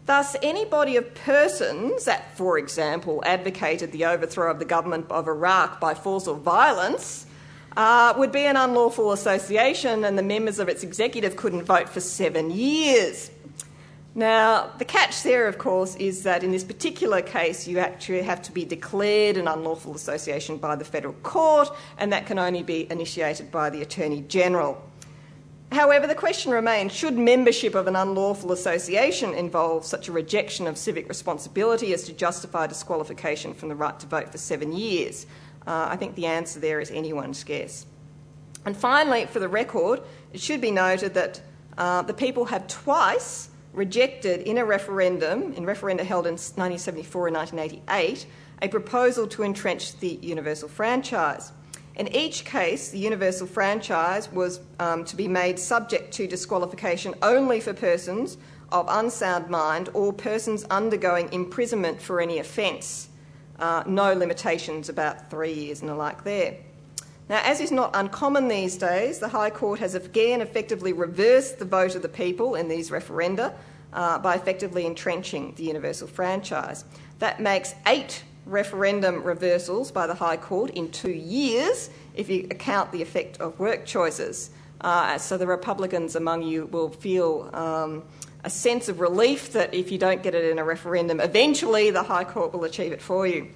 Thus, any body of persons that, for example, advocated the overthrow of the government of Iraq by force or violence uh, would be an unlawful association, and the members of its executive couldn't vote for seven years. Now, the catch there, of course, is that in this particular case, you actually have to be declared an unlawful association by the federal court, and that can only be initiated by the Attorney General. However, the question remains, should membership of an unlawful association involve such a rejection of civic responsibility as to justify disqualification from the right to vote for seven years? Uh, I think the answer there is anyone's guess. And finally, for the record, it should be noted that uh, the people have twice rejected in a referendum, in referenda held in nineteen seventy-four and nineteen eighty-eight, a proposal to entrench the universal franchise. In each case, the universal franchise was um, to be made subject to disqualification only for persons of unsound mind or persons undergoing imprisonment for any offence. Uh, no limitations about three years and the like there. Now, as is not uncommon these days, the High Court has again effectively reversed the vote of the people in these referenda uh, by effectively entrenching the universal franchise. That makes eight referendum reversals by the High Court in two years if you account the effect of work choices. Uh, so the Republicans among you will feel um, a sense of relief that if you don't get it in a referendum, eventually the High Court will achieve it for you.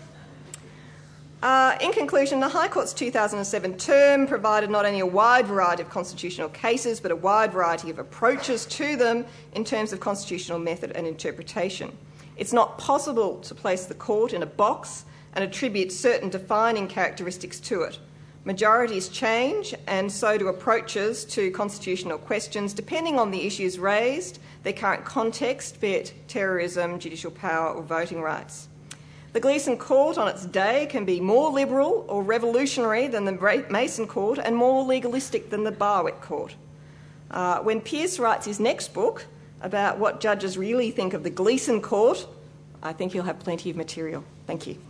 Uh, in conclusion, the High Court's two thousand seven term provided not only a wide variety of constitutional cases, but a wide variety of approaches to them in terms of constitutional method and interpretation. It's not possible to place the court in a box and attribute certain defining characteristics to it. Majorities change, and so do approaches to constitutional questions, depending on the issues raised, their current context, be it terrorism, judicial power or voting rights. The Gleeson Court on its day can be more liberal or revolutionary than the Mason Court and more legalistic than the Barwick Court. Uh, when Pearce writes his next book about what judges really think of the Gleeson Court, I think he'll have plenty of material. Thank you.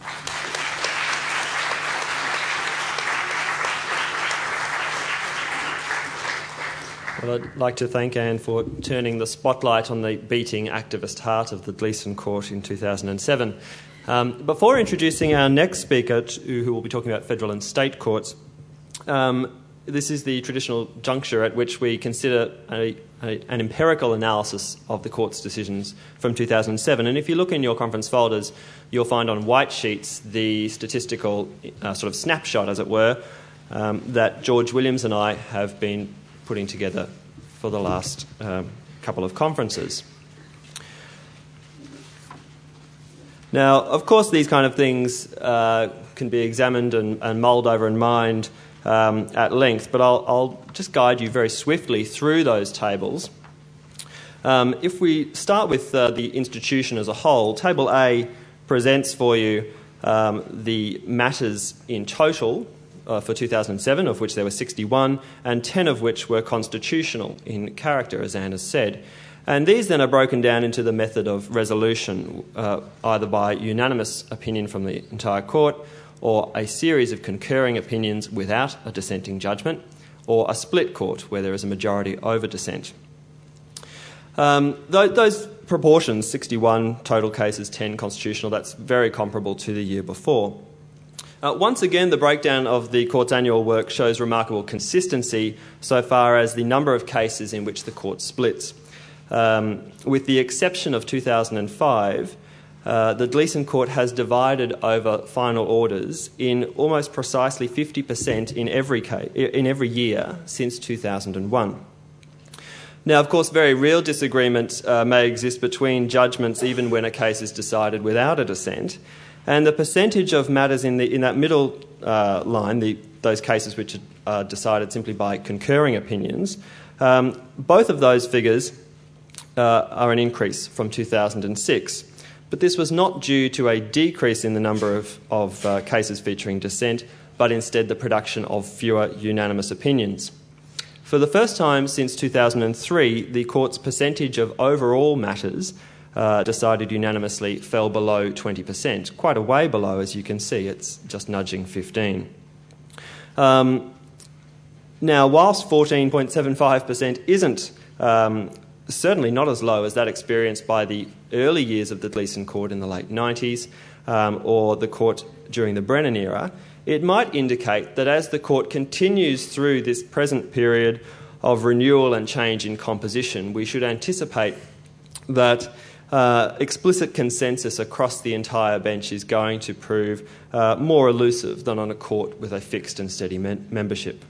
Well, I'd like to thank Anne for turning the spotlight on the beating activist heart of the Gleeson Court in two thousand seven. Um, before introducing our next speaker, to, who will be talking about federal and state courts, um, this is the traditional juncture at which we consider a, a, an empirical analysis of the court's decisions from two thousand seven. And if you look in your conference folders, you'll find on white sheets the statistical uh, sort of snapshot, as it were, um, that George Williams and I have been putting together for the last um, couple of conferences. Now, of course, these kind of things uh, can be examined and, and mulled over and mined um, at length, but I'll, I'll just guide you very swiftly through those tables. Um, if we start with uh, the institution as a whole, Table A presents for you um, the matters in total Uh, for two thousand seven, of which there were sixty-one, and ten of which were constitutional in character, as Anne has said. And these then are broken down into the method of resolution, uh, either by unanimous opinion from the entire court, or a series of concurring opinions without a dissenting judgment, or a split court where there is a majority over dissent. Um, th- those proportions, sixty-one total cases, ten constitutional, that's very comparable to the year before. Uh, once again, the breakdown of the court's annual work shows remarkable consistency so far as the number of cases in which the court splits. Um, with the exception of two thousand five, uh, the Gleeson Court has divided over final orders in almost precisely fifty percent in every case, in every year since two thousand one. Now, of course, very real disagreement uh, may exist between judgments even when a case is decided without a dissent. And the percentage of matters in, the, in that middle uh, line, the, those cases which are decided simply by concurring opinions, um, both of those figures uh, are an increase from two thousand six. But this was not due to a decrease in the number of, of uh, cases featuring dissent, but instead the production of fewer unanimous opinions. For the first time since two thousand three, the court's percentage of overall matters Uh, decided unanimously fell below twenty percent, quite a way below, as you can see. It's just nudging fifteen. Um, now, whilst fourteen point seven five percent isn't um, certainly not as low as that experienced by the early years of the Gleeson Court in the late nineties um, or the court during the Brennan era, it might indicate that as the court continues through this present period of renewal and change in composition, we should anticipate that uh, explicit consensus across the entire bench is going to prove uh, more elusive than on a court with a fixed and steady men- membership.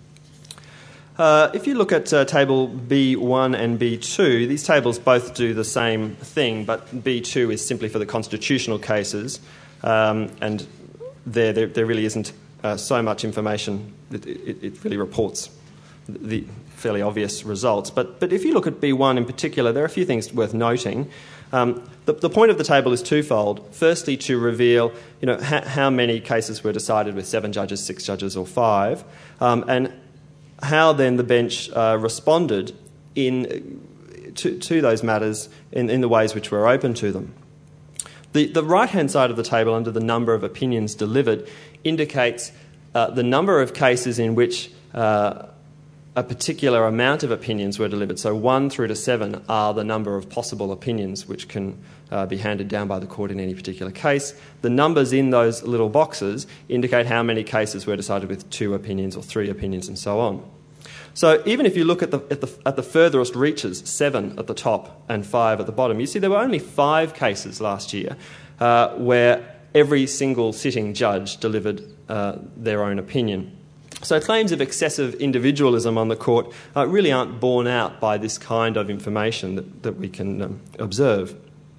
Uh, if you look at uh, table B one and B two, these tables both do the same thing, but B two is simply for the constitutional cases, um, and there, there there really isn't uh, so much information. It, it, it really reports the fairly obvious results. But but if you look at B one in particular, there are a few things worth noting. Um, the, the point of the table is twofold. Firstly, to reveal you know ha- how many cases were decided with seven judges, six judges, or five, um, and how then the bench uh, responded in to, to those matters in, in the ways which were open to them. The, the right-hand side of the table, under the number of opinions delivered, indicates uh, the number of cases in which uh, a particular amount of opinions were delivered. So one through to seven are the number of possible opinions which can uh, be handed down by the court in any particular case. The numbers in those little boxes indicate how many cases were decided with two opinions or three opinions and so on. So even if you look at the, at the, at the furthest reaches, seven at the top and five at the bottom, you see there were only five cases last year uh, where every single sitting judge delivered uh, their own opinion. So claims of excessive individualism on the court uh, really aren't borne out by this kind of information that, that we can um, observe.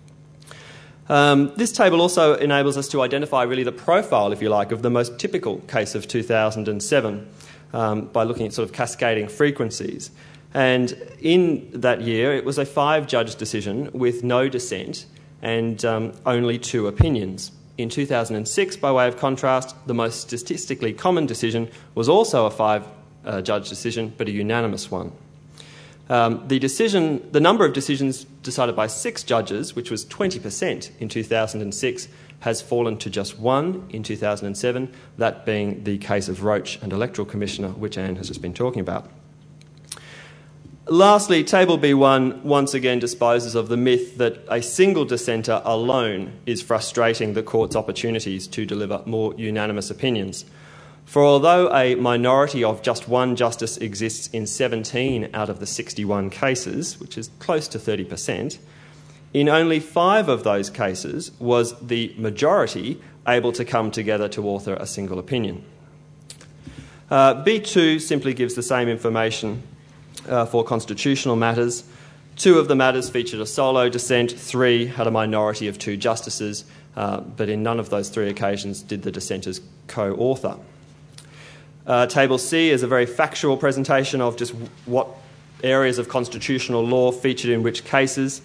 Um, this table also enables us to identify really the profile, if you like, of the most typical case of two thousand seven um, by looking at sort of cascading frequencies. And in that year, it was a five-judge decision with no dissent and um, only two opinions. In two thousand six, by way of contrast, the most statistically common decision was also a five-judge decision, but a unanimous one. Um, the decision, the number of decisions decided by six judges, which was twenty percent in two thousand six, has fallen to just one in two thousand seven, that being the case of Roach and Electoral Commissioner, which Anne has just been talking about. Lastly, Table B one once again disposes of the myth that a single dissenter alone is frustrating the court's opportunities to deliver more unanimous opinions. For although a minority of just one justice exists in seventeen out of the sixty-one cases, which is close to thirty percent, in only five of those cases was the majority able to come together to author a single opinion. Uh, B two simply gives the same information Uh, for constitutional matters. Two of the matters featured a solo dissent, three had a minority of two justices, uh, but in none of those three occasions did the dissenters co-author. Uh, Table C is a very factual presentation of just what areas of constitutional law featured in which cases.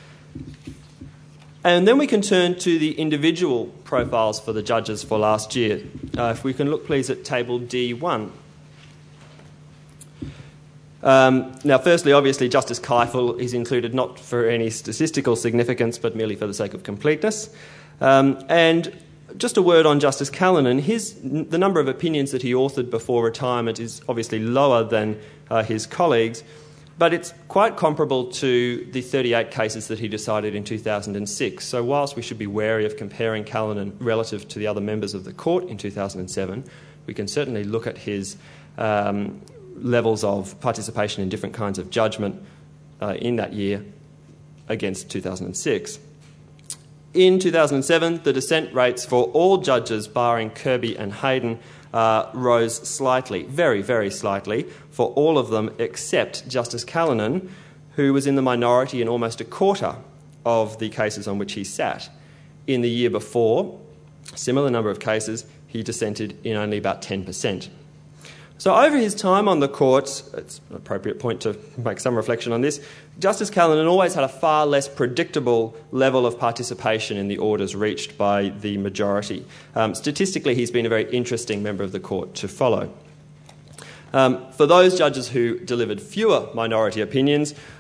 And then we can turn to the individual profiles for the judges for last year. Uh, if we can look, please, at Table D one. Um, now, firstly, obviously, Justice Keifel is included not for any statistical significance, but merely for the sake of completeness. Um, and just a word on Justice Callanan. His, the number of opinions that he authored before retirement is obviously lower than uh, his colleagues, but it's quite comparable to the thirty-eight cases that he decided in two thousand six. So whilst we should be wary of comparing Callanan relative to the other members of the court in two thousand seven, we can certainly look at his Um, levels of participation in different kinds of judgment uh, in that year against two thousand six. In two thousand seven, the dissent rates for all judges, barring Kirby and Hayden, uh, rose slightly, very, very slightly, for all of them except Justice Callanan, who was in the minority in almost a quarter of the cases on which he sat. In the year before, similar number of cases, he dissented in only about ten percent. So over his time on the court, it's an appropriate point to make some reflection on this, Justice Callanan always had a far less predictable level of participation in the orders reached by the majority. Um, statistically, he's been a very interesting member of the court to follow. Um, for those judges who delivered fewer minority opinions,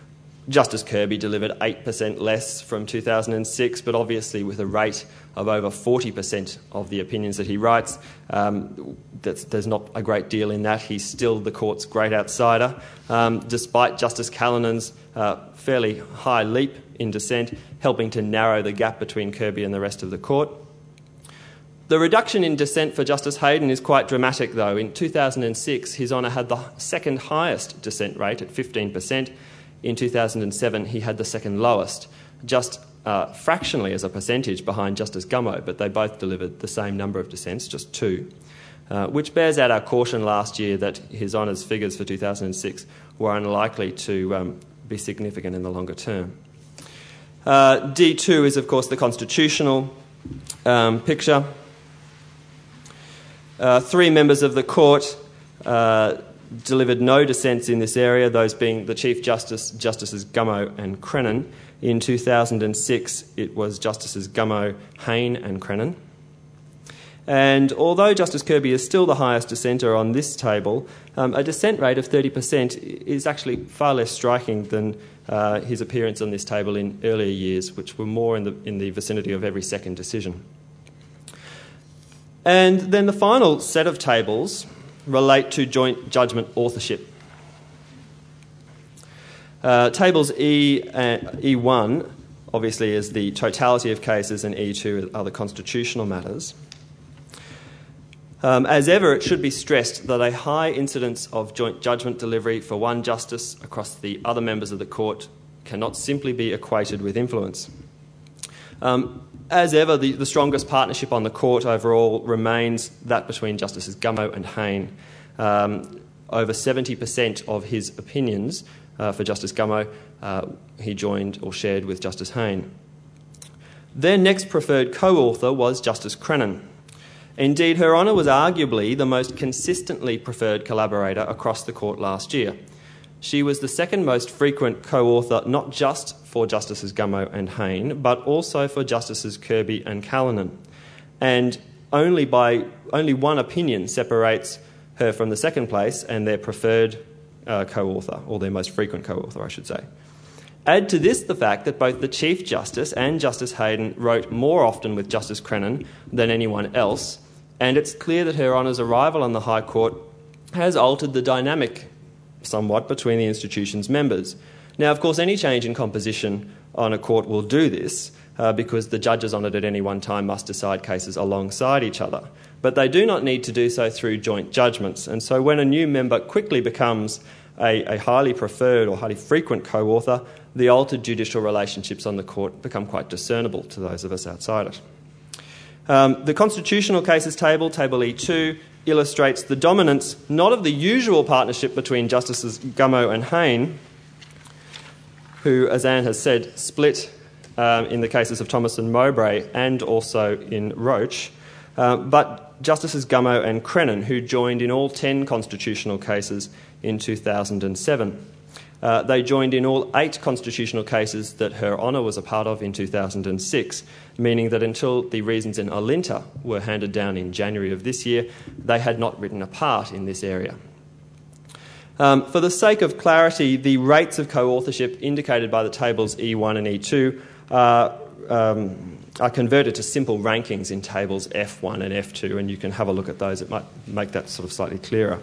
Justice Kirby delivered eight percent less from two thousand six, but obviously with a rate of over forty percent of the opinions that he writes, um, that's, there's not a great deal in that. He's still the court's great outsider, um, despite Justice Callinan's uh, fairly high leap in dissent, helping to narrow the gap between Kirby and the rest of the court. The reduction in dissent for Justice Hayden is quite dramatic, though. In two thousand six, His Honour had the second highest dissent rate at fifteen percent. In two thousand seven, he had the second lowest, just uh, fractionally as a percentage behind Justice Gummow, but they both delivered the same number of dissents, just two, uh, which bears out our caution last year that His Honour's figures for two thousand six were unlikely to um, be significant in the longer term. Uh, D two is, of course, the constitutional um, picture. Uh, three members of the court uh, delivered no dissents in this area, those being the Chief Justice, Justices Gummow and Crennan. In two thousand six, it was Justices Gummow, Hayne and Crennan. And although Justice Kirby is still the highest dissenter on this table, um, a dissent rate of thirty percent is actually far less striking than uh, his appearance on this table in earlier years, which were more in the, in the vicinity of every second decision. And then the final set of tables relate to joint judgment authorship. Uh, tables E, uh, E one, obviously, is the totality of cases, and E two are the constitutional matters. Um, as ever, it should be stressed that a high incidence of joint judgment delivery for one justice across the other members of the court cannot simply be equated with influence. Um, As ever, the, the strongest partnership on the court overall remains that between Justices Gummow and Hayne. Um, over seventy percent of his opinions uh, for Justice Gummow uh, he joined or shared with Justice Hayne. Their next preferred co-author was Justice Crennan. Indeed, Her Honour was arguably the most consistently preferred collaborator across the court last year. She was the second most frequent co-author, not just for Justices Gummow and Hayne, but also for Justices Kirby and Callinan. And only by only one opinion separates her from the second place and their preferred uh, co-author, or their most frequent co-author, I should say. Add to this the fact that both the Chief Justice and Justice Hayden wrote more often with Justice Crennan than anyone else, and it's clear that Her Honour's arrival on the High Court has altered the dynamic somewhat between the institution's members. Now, of course, any change in composition on a court will do this uh, because the judges on it at any one time must decide cases alongside each other. But they do not need to do so through joint judgments. And so when a new member quickly becomes a, a highly preferred or highly frequent co-author, the altered judicial relationships on the court become quite discernible to those of us outside it. Um, the constitutional cases table, table E two, illustrates the dominance not of the usual partnership between Justices Gummow and Hayne, who, as Anne has said, split um, in the cases of Thomas and Mowbray and also in Roach, uh, but Justices Gummow and Crennan, who joined in all ten constitutional cases in two thousand seven. Uh, they joined in all eight constitutional cases that Her Honour was a part of in two thousand six, meaning that until the reasons in Olinta were handed down in January of this year, they had not written a part in this area. Um, for the sake of clarity, the rates of co-authorship indicated by the tables E one and E two are, um, are converted to simple rankings in tables F one and F two, and you can have a look at those. It might make that sort of slightly clearer.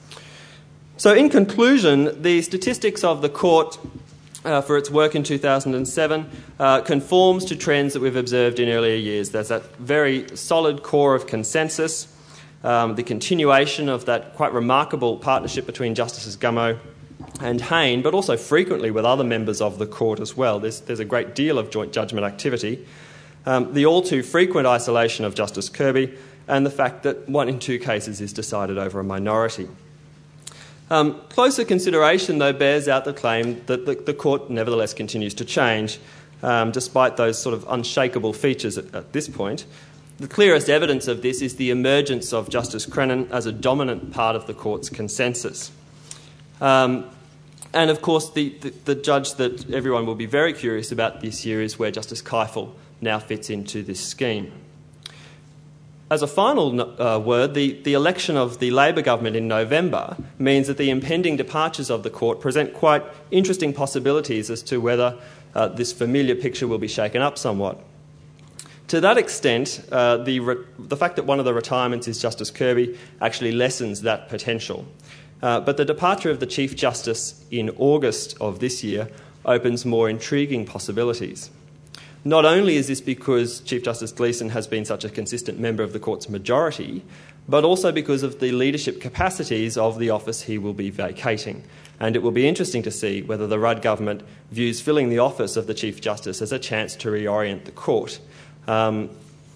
So in conclusion, the statistics of the court uh, for its work in two thousand seven uh, conforms to trends that we've observed in earlier years. There's that very solid core of consensus, um, the continuation of that quite remarkable partnership between Justices Gummow and Hayne, but also frequently with other members of the court as well. There's, there's a great deal of joint judgment activity. Um, the all too frequent isolation of Justice Kirby, and the fact that one in two cases is decided over a minority. Um, closer consideration, though, bears out the claim that the, the court nevertheless continues to change, um, despite those sort of unshakable features at, at this point. The clearest evidence of this is the emergence of Justice Crennan as a dominant part of the court's consensus. Um, and, of course, the, the, the judge that everyone will be very curious about this year is where Justice Keifel now fits into this scheme. As a final uh, word, the, the election of the Labor government in November means that the impending departures of the court present quite interesting possibilities as to whether uh, this familiar picture will be shaken up somewhat. To that extent, uh, the, re- the fact that one of the retirements is Justice Kirby actually lessens that potential. Uh, but the departure of the Chief Justice in August of this year opens more intriguing possibilities. Not only is this because Chief Justice Gleeson has been such a consistent member of the court's majority, but also because of the leadership capacities of the office he will be vacating. And it will be interesting to see whether the Rudd government views filling the office of the Chief Justice as a chance to reorient the court. Um,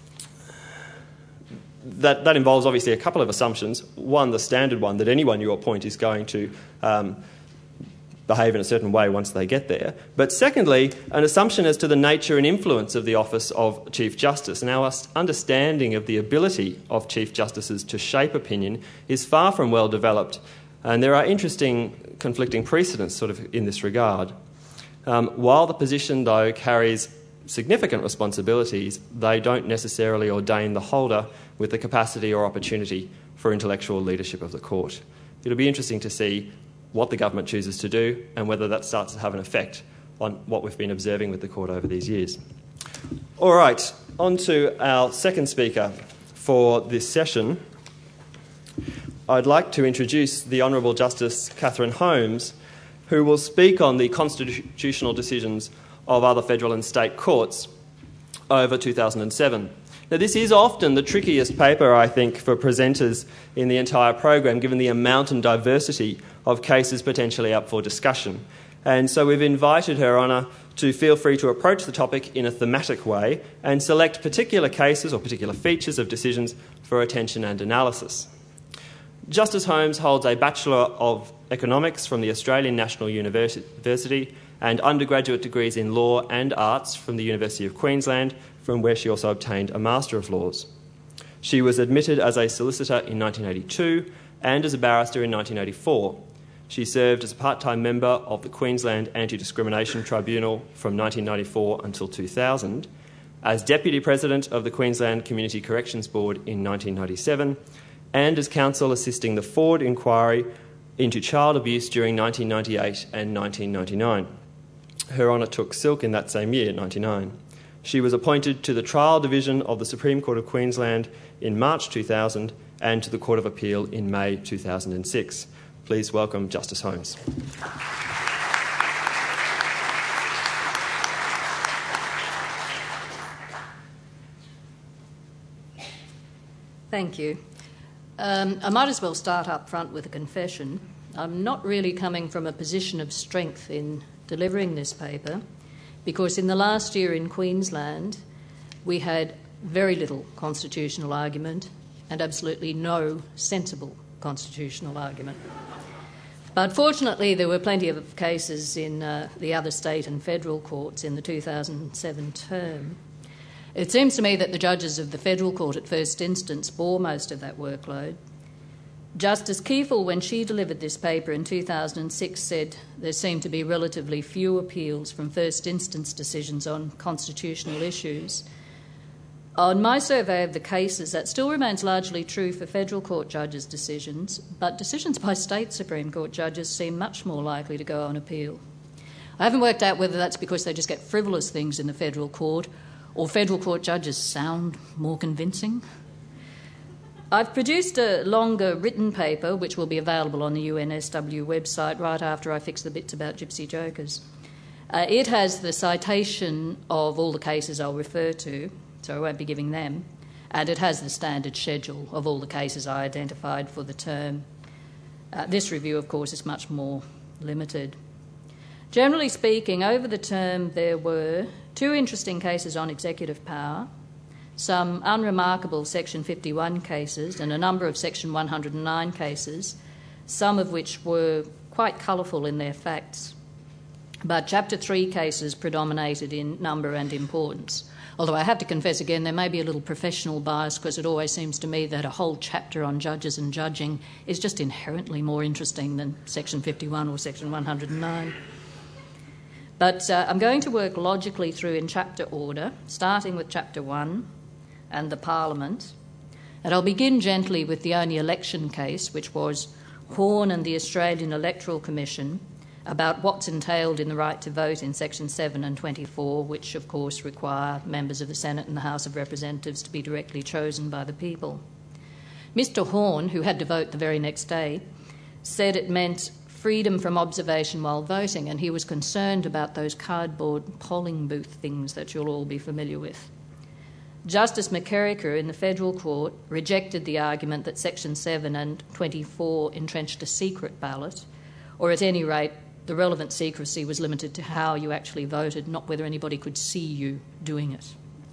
that, that involves obviously a couple of assumptions. One, the standard one, that anyone you appoint is going to um, behave in a certain way once they get there. But secondly, an assumption as to the nature and influence of the office of Chief Justice. And our understanding of the ability of Chief Justices to shape opinion is far from well developed, and there are interesting conflicting precedents sort of in this regard. Um, while the position, though, carries significant responsibilities, they don't necessarily ordain the holder with the capacity or opportunity for intellectual leadership of the court. It'll be interesting to see what the government chooses to do and whether that starts to have an effect on what we've been observing with the court over these years. All right, on to our second speaker for this session. I'd like to introduce the Honourable Justice Catherine Holmes, who will speak on the constitutional decisions of other federal and state courts over two thousand seven. Now, this is often the trickiest paper, I think, for presenters in the entire program, given the amount and diversity of cases potentially up for discussion. And so we've invited Her Honour to feel free to approach the topic in a thematic way and select particular cases or particular features of decisions for attention and analysis. Justice Holmes holds a Bachelor of Economics from the Australian National University and undergraduate degrees in Law and Arts from the University of Queensland, from where she also obtained a Master of Laws. She was admitted as a solicitor in nineteen eighty-two and as a barrister in nineteen eighty-four. She served as a part-time member of the Queensland Anti-Discrimination Tribunal from nineteen ninety-four until two thousand, as Deputy President of the Queensland Community Corrections Board in nineteen ninety-seven, and as counsel assisting the Ford inquiry into child abuse during nineteen ninety-eight and nineteen ninety-nine. Her Honour took silk in that same year, ninety-nine. She was appointed to the Trial Division of the Supreme Court of Queensland in March two thousand and to the Court of Appeal in May two thousand six. Please welcome Justice Holmes. Thank you. Um, I might as well start up front with a confession. I'm not really coming from a position of strength in delivering this paper, because in the last year in Queensland we had very little constitutional argument and absolutely no sensible constitutional argument. But fortunately there were plenty of cases in uh, the other state and federal courts in the two thousand seven term. It seems to me that the judges of the federal court at first instance bore most of that workload. Justice Kiefel, when she delivered this paper in two thousand six, said there seemed to be relatively few appeals from first instance decisions on constitutional issues. On my survey of the cases, that still remains largely true for federal court judges' decisions, but decisions by state Supreme Court judges seem much more likely to go on appeal. I haven't worked out whether that's because they just get frivolous things in the federal court or federal court judges sound more convincing. I've produced a longer written paper which will be available on the U N S W website right after I fix the bits about gypsy jokers. Uh, it has the citation of all the cases I'll refer to, so I won't be giving them, and it has the standard schedule of all the cases I identified for the term. Uh, this review, of course, is much more limited. Generally speaking, over the term there were two interesting cases on executive power, some unremarkable Section fifty-one cases and a number of Section one hundred nine cases, some of which were quite colourful in their facts. But Chapter three cases predominated in number and importance. Although I have to confess again, there may be a little professional bias because it always seems to me that a whole chapter on judges and judging is just inherently more interesting than Section fifty-one or Section one hundred nine. But uh, I'm going to work logically through in chapter order, starting with Chapter one and the Parliament, And I'll begin gently with the only election case, which was Horne and the Australian Electoral Commission, about what's entailed in the right to vote in Section seven and twenty-four, which of course require members of the Senate and the House of Representatives to be directly chosen by the people. Mister Horne, who had to vote the very next day, said it meant freedom from observation while voting, and he was concerned about those cardboard polling booth things that you'll all be familiar with. Justice McKerricker in the Federal Court rejected the argument that Section seven and twenty-four entrenched a secret ballot, or at any rate, the relevant secrecy was limited to how you actually voted, not whether anybody could see you doing it.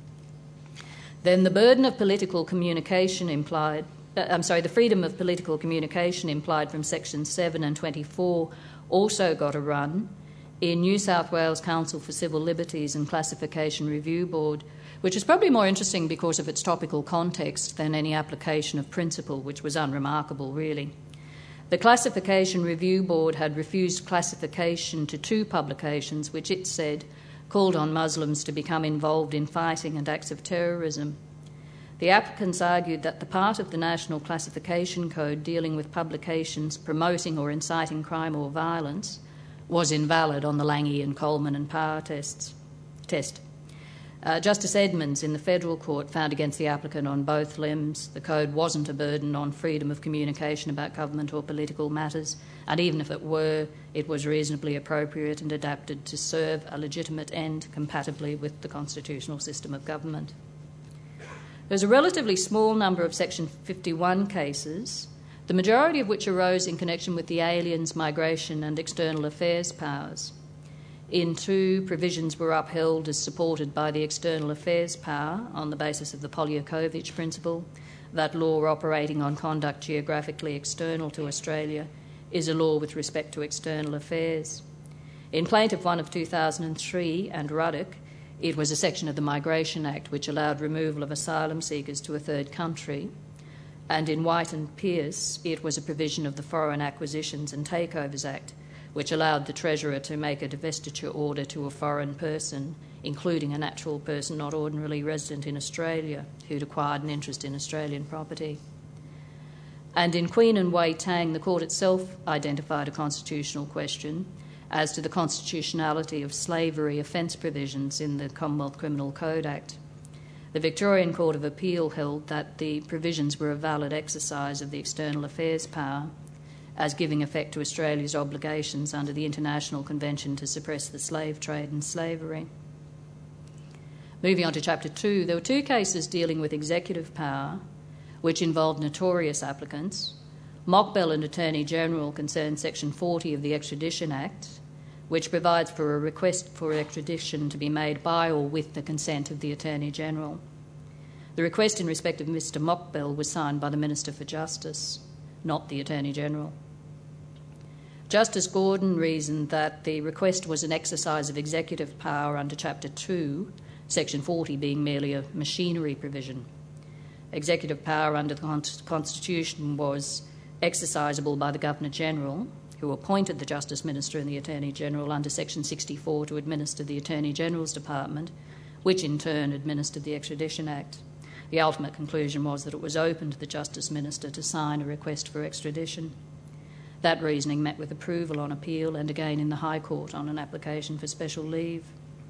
Then the burden of political communication implied, uh, I'm sorry, the freedom of political communication implied from Section seven and twenty-four also got a run in New South Wales Council for Civil Liberties and Classification Review Board, which is probably more interesting because of its topical context than any application of principle, which was unremarkable, really. The Classification Review Board had refused classification to two publications which it said called on Muslims to become involved in fighting and acts of terrorism. The applicants argued that the part of the National Classification Code dealing with publications promoting or inciting crime or violence was invalid on the Lange and Coleman and Power tests, test. Uh, Justice Edmonds in the Federal Court found against the applicant on both limbs. The code wasn't a burden on freedom of communication about government or political matters, and even if it were, it was reasonably appropriate and adapted to serve a legitimate end compatibly with the constitutional system of government. There's a relatively small number of Section fifty-one cases, the majority of which arose in connection with the aliens, migration and external affairs powers. In two, provisions were upheld as supported by the external affairs power on the basis of the Polyakovich principle, that law operating on conduct geographically external to Australia is a law with respect to external affairs. In Plaintiff one of two thousand three and Ruddock, it was a section of the Migration Act which allowed removal of asylum seekers to a third country, and in White and Pearce, it was a provision of the Foreign Acquisitions and Takeovers Act, which allowed the Treasurer to make a divestiture order to a foreign person, including a natural person not ordinarily resident in Australia, who'd acquired an interest in Australian property. And in Queen and Wei Tang, the Court itself identified a constitutional question as to the constitutionality of slavery offence provisions in the Commonwealth Criminal Code Act. The Victorian Court of Appeal held that the provisions were a valid exercise of the external affairs power, as giving effect to Australia's obligations under the International Convention to suppress the slave trade and slavery. Moving on to Chapter two, there were two cases dealing with executive power, which involved notorious applicants. Mockbell and Attorney General concerned Section forty of the Extradition Act, which provides for a request for extradition to be made by or with the consent of the Attorney General. The request in respect of Mister Mockbell was signed by the Minister for Justice, not the Attorney General. Justice Gordon reasoned that the request was an exercise of executive power under Chapter two, Section forty being merely a machinery provision. Executive power under the Constitution was exercisable by the Governor-General, who appointed the Justice Minister and the Attorney General under Section sixty-four to administer the Attorney General's Department, which in turn administered the Extradition Act. The ultimate conclusion was that it was open to the Justice Minister to sign a request for extradition. That reasoning met with approval on appeal and again in the High Court on an application for special leave.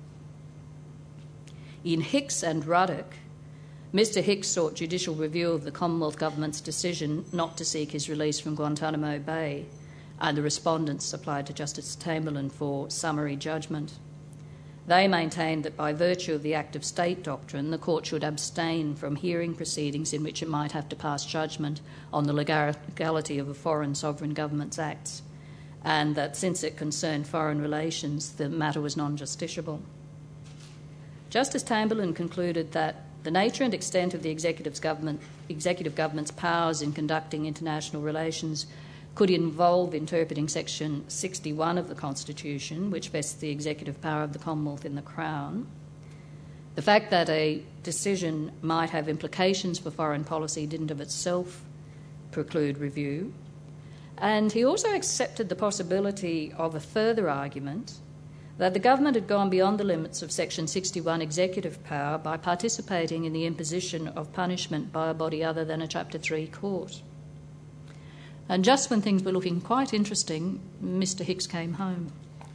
In Hicks and Ruddock, Mister Hicks sought judicial review of the Commonwealth Government's decision not to seek his release from Guantanamo Bay, and the respondents applied to Justice Chamberlain for summary judgment. They maintained that by virtue of the Act of State doctrine, the court should abstain from hearing proceedings in which it might have to pass judgment on the legality of a foreign sovereign government's acts, and that since it concerned foreign relations, the matter was non-justiciable. Justice Chamberlain concluded that the nature and extent of the executive government, executive government's powers in conducting international relations could involve interpreting Section sixty-one of the Constitution, which vests the executive power of the Commonwealth in the Crown. The fact that a decision might have implications for foreign policy didn't of itself preclude review. And he also accepted the possibility of a further argument that the government had gone beyond the limits of Section sixty-one executive power by participating in the imposition of punishment by a body other than a Chapter three court. And just when things were looking quite interesting, Mister Hicks came home.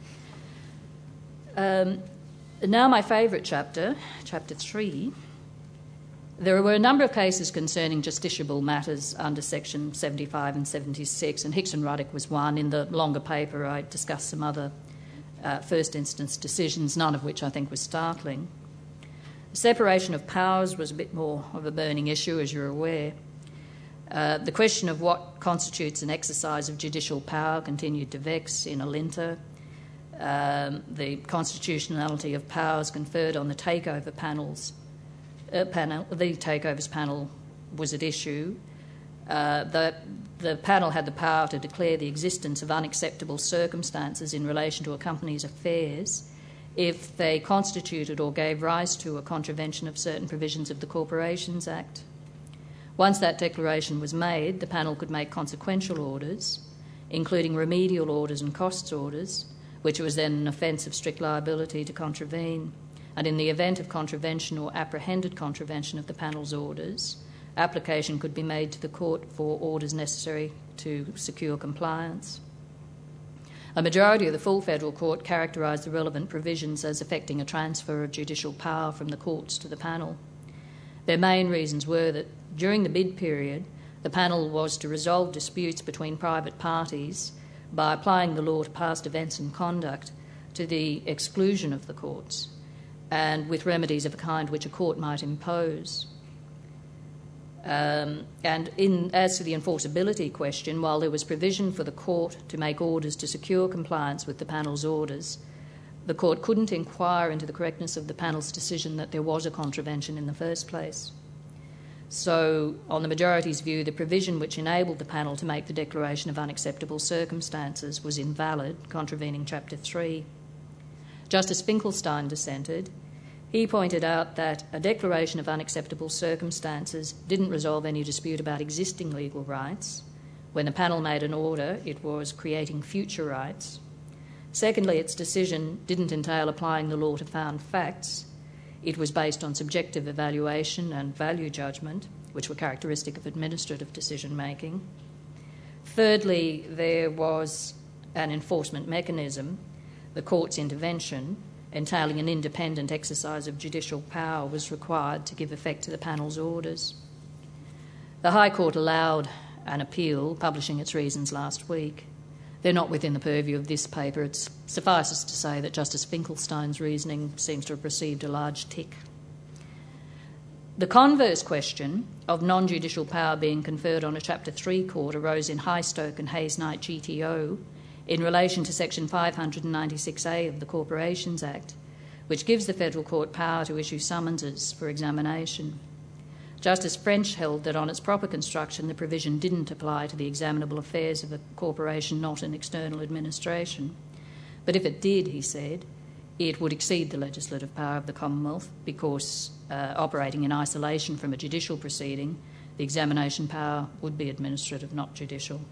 Um, now my favourite chapter, Chapter three. There were a number of cases concerning justiciable matters under Section seventy-five and seventy-six, and Hicks and Ruddock was one. In the longer paper I discussed some other uh, first instance decisions, none of which I think was startling. The separation of powers was a bit more of a burning issue, as you're aware. Uh, the question of what constitutes an exercise of judicial power continued to vex in Alinta. Um, the constitutionality of powers conferred on the takeover panels Uh, panel, the takeovers panel was at issue. Uh, the, the panel had the power to declare the existence of unacceptable circumstances in relation to a company's affairs if they constituted or gave rise to a contravention of certain provisions of the Corporations Act. Once that declaration was made, the panel could make consequential orders, including remedial orders and costs orders, which was then an offence of strict liability to contravene. And in the event of contravention or apprehended contravention of the panel's orders, application could be made to the court for orders necessary to secure compliance. A majority of the full federal court characterised the relevant provisions as affecting a transfer of judicial power from the courts to the panel. Their main reasons were that during the bid period, the panel was to resolve disputes between private parties by applying the law to past events and conduct to the exclusion of the courts, and with remedies of a kind which a court might impose. Um, and in, as to the enforceability question, while there was provision for the court to make orders to secure compliance with the panel's orders, the court couldn't inquire into the correctness of the panel's decision that there was a contravention in the first place. So, on the majority's view, the provision which enabled the panel to make the declaration of unacceptable circumstances was invalid, contravening Chapter three. Justice Finkelstein dissented. He pointed out that a declaration of unacceptable circumstances didn't resolve any dispute about existing legal rights. When the panel made an order, it was creating future rights. Secondly, its decision didn't entail applying the law to found facts. It was based on subjective evaluation and value judgment, which were characteristic of administrative decision-making. Thirdly, there was an enforcement mechanism. The court's intervention, entailing an independent exercise of judicial power, was required to give effect to the panel's orders. The High Court allowed an appeal, publishing its reasons last week. They're not within the purview of this paper. It suffices to say that Justice Finkelstein's reasoning seems to have received a large tick. The converse question of non-judicial power being conferred on a Chapter three court arose in Highstoke and Hayes Knight G T O in relation to Section five ninety-six A of the Corporations Act, which gives the federal court power to issue summonses for examination. Justice French held that on its proper construction, the provision didn't apply to the examinable affairs of a corporation, not an external administration. But if it did, he said, it would exceed the legislative power of the Commonwealth because, uh, operating in isolation from a judicial proceeding, the examination power would be administrative, not judicial.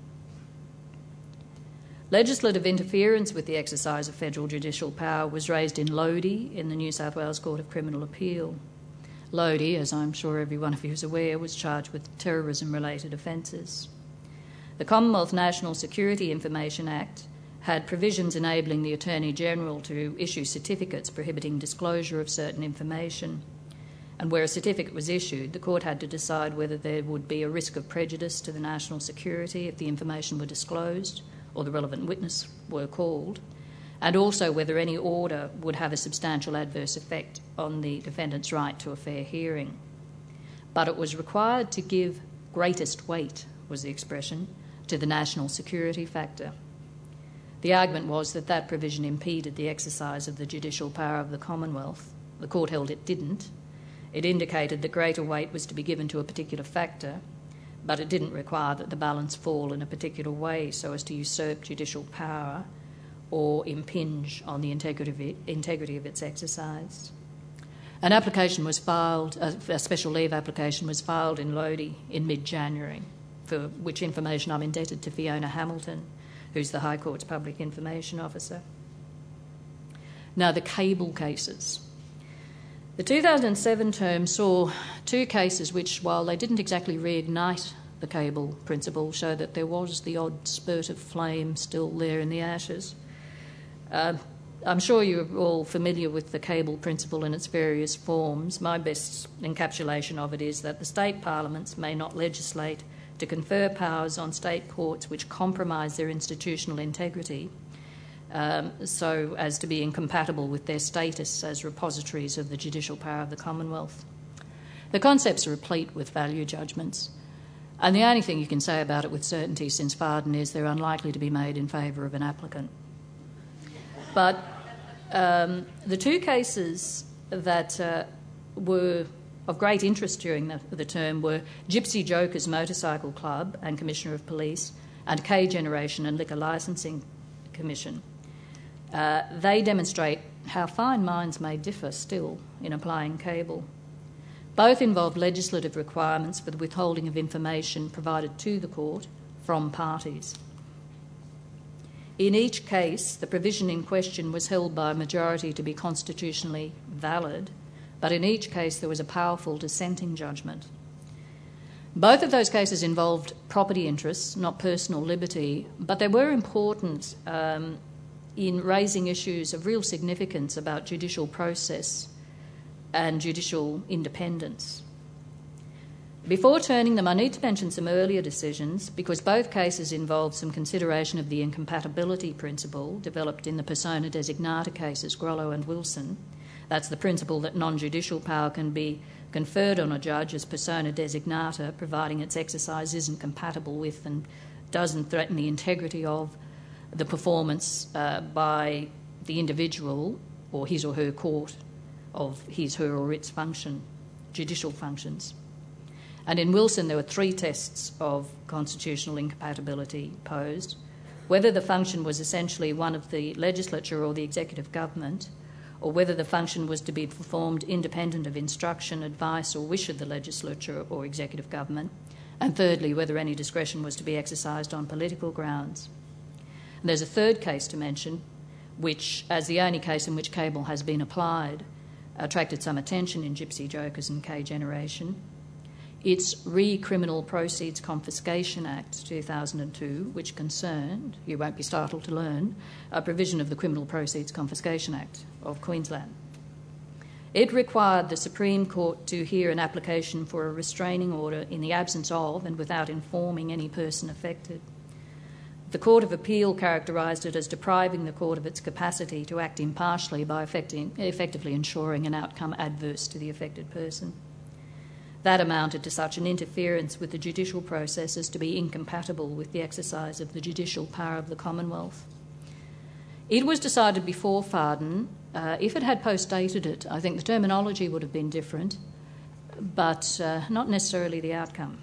Legislative interference with the exercise of federal judicial power was raised in Lodi in the New South Wales Court of Criminal Appeal. Lodi, as I'm sure every one of you is aware, was charged with terrorism-related offences. The Commonwealth National Security Information Act had provisions enabling the Attorney-General to issue certificates prohibiting disclosure of certain information. And where a certificate was issued, the court had to decide whether there would be a risk of prejudice to the national security if the information were disclosed or the relevant witness were called, and also whether any order would have a substantial adverse effect on the defendant's right to a fair hearing. But it was required to give greatest weight, was the expression, to the national security factor. The argument was that that provision impeded the exercise of the judicial power of the Commonwealth. The court held it didn't. It indicated that greater weight was to be given to a particular factor, but it didn't require that the balance fall in a particular way so as to usurp judicial power or impinge on the integrity of, it, integrity of its exercise. An application was filed, a, a special leave application was filed in Lodi in mid-January, for which information I'm indebted to Fiona Hamilton, who's the High Court's Public Information Officer. Now, the cable cases. The two thousand seven term saw two cases which, while they didn't exactly reignite the cable principle, show that there was the odd spurt of flame still there in the ashes. Uh, I'm sure you're all familiar with the cable principle in its various forms. My best encapsulation of it is that the state parliaments may not legislate to confer powers on state courts which compromise their institutional integrity, um, so as to be incompatible with their status as repositories of the judicial power of the Commonwealth. The concepts are replete with value judgments, and the only thing you can say about it with certainty since Farden is they're unlikely to be made in favour of an applicant. But um, the two cases that uh, were of great interest during the, the term were Gypsy Jokers Motorcycle Club and Commissioner of Police and K Generation and Liquor Licensing Commission. Uh, they demonstrate how fine minds may differ still in applying cable. Both involve legislative requirements for the withholding of information provided to the court from parties. In each case, the provision in question was held by a majority to be constitutionally valid, but in each case there was a powerful dissenting judgment. Both of those cases involved property interests, not personal liberty, but they were important um, in raising issues of real significance about judicial process and judicial independence. Before turning them, I need to mention some earlier decisions because both cases involved some consideration of the incompatibility principle developed in the persona designata cases, Grollo and Wilson. That's the principle that non-judicial power can be conferred on a judge as persona designata, providing its exercise isn't compatible with and doesn't threaten the integrity of the performance uh, by the individual or his or her court of his, her or its function, judicial functions. And in Wilson, there were three tests of constitutional incompatibility posed: whether the function was essentially one of the legislature or the executive government, or whether the function was to be performed independent of instruction, advice or wish of the legislature or executive government, and thirdly, whether any discretion was to be exercised on political grounds. And there's a third case to mention, which, as the only case in which cable has been applied, attracted some attention in Gypsy Jokers and K Generation. It's Re-Criminal Proceeds Confiscation Act two thousand two, which concerned, you won't be startled to learn, a provision of the Criminal Proceeds Confiscation Act of Queensland. It required the Supreme Court to hear an application for a restraining order in the absence of and without informing any person affected. The Court of Appeal characterised it as depriving the court of its capacity to act impartially by effecting, effectively ensuring an outcome adverse to the affected person. That amounted to such an interference with the judicial process as to be incompatible with the exercise of the judicial power of the Commonwealth. It was decided before Farden. Uh, if it had post-dated it, I think the terminology would have been different, but uh, not necessarily the outcome.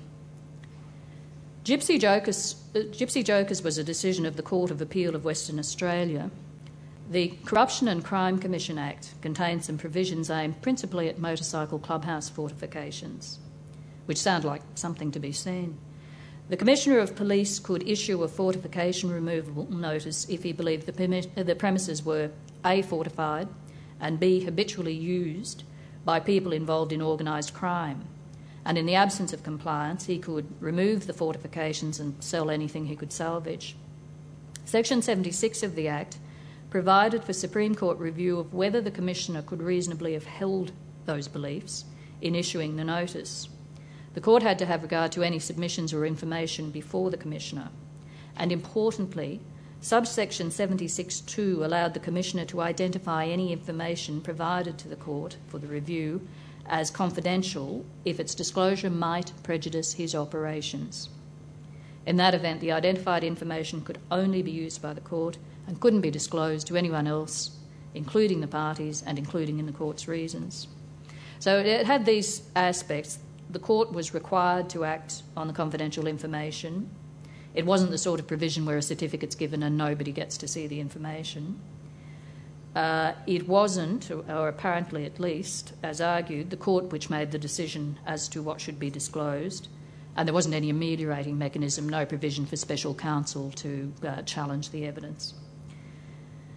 Gypsy Jokers, uh, Gypsy Jokers was a decision of the Court of Appeal of Western Australia. The Corruption and Crime Commission Act contains some provisions aimed principally at motorcycle clubhouse fortifications, which sound like something to be seen. The Commissioner of Police could issue a fortification removal notice if he believed the, permi- the premises were A, fortified, and B, habitually used by people involved in organised crime. And in the absence of compliance, he could remove the fortifications and sell anything he could salvage. Section seventy-six of the Act provided for Supreme Court review of whether the Commissioner could reasonably have held those beliefs in issuing the notice. The Court had to have regard to any submissions or information before the Commissioner. And importantly, subsection seventy-six two allowed the Commissioner to identify any information provided to the Court for the review as confidential if its disclosure might prejudice his operations. In that event, the identified information could only be used by the Court and couldn't be disclosed to anyone else, including the parties and including in the Court's reasons. So it had these aspects. The Court was required to act on the confidential information. It wasn't the sort of provision where a certificate's given and nobody gets to see the information. Uh, it wasn't, or apparently at least, as argued, the Court which made the decision as to what should be disclosed, and there wasn't any ameliorating mechanism, no provision for special counsel to uh, challenge the evidence.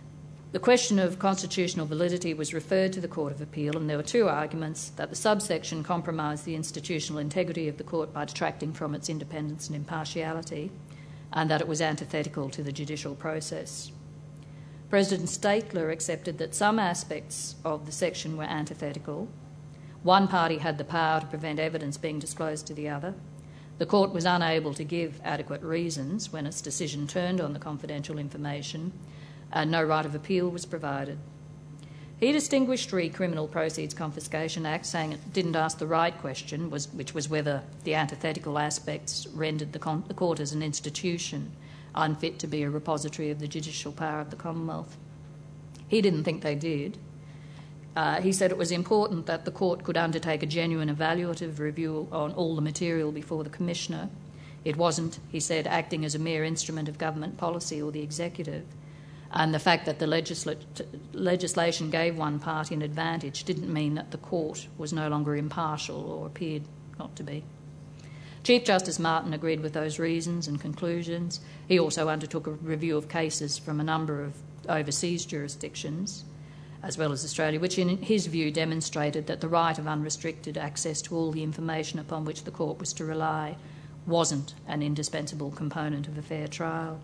the question of constitutional validity was referred to the Court of Appeal, and there were two arguments: that the subsection compromised the institutional integrity of the court by detracting from its independence and impartiality, and that it was antithetical to the judicial process. President Statler accepted that some aspects of the section were antithetical. One party had the power to prevent evidence being disclosed to the other. The court was unable to give adequate reasons when its decision turned on the confidential information, and no right of appeal was provided. He distinguished re Criminal Proceeds Confiscation Act, saying it didn't ask the right question, was, which was whether the antithetical aspects rendered the, con- the court as an institution unfit to be a repository of the judicial power of the Commonwealth. He didn't think they did. Uh, he said it was important that the court could undertake a genuine evaluative review on all the material before the Commissioner. It wasn't, he said, acting as a mere instrument of government policy or the executive. And the fact that the legisla- legislation gave one party an advantage didn't mean that the court was no longer impartial or appeared not to be. Chief Justice Martin agreed with those reasons and conclusions. He also undertook a review of cases from a number of overseas jurisdictions, as well as Australia, which in his view demonstrated that the right of unrestricted access to all the information upon which the court was to rely wasn't an indispensable component of a fair trial.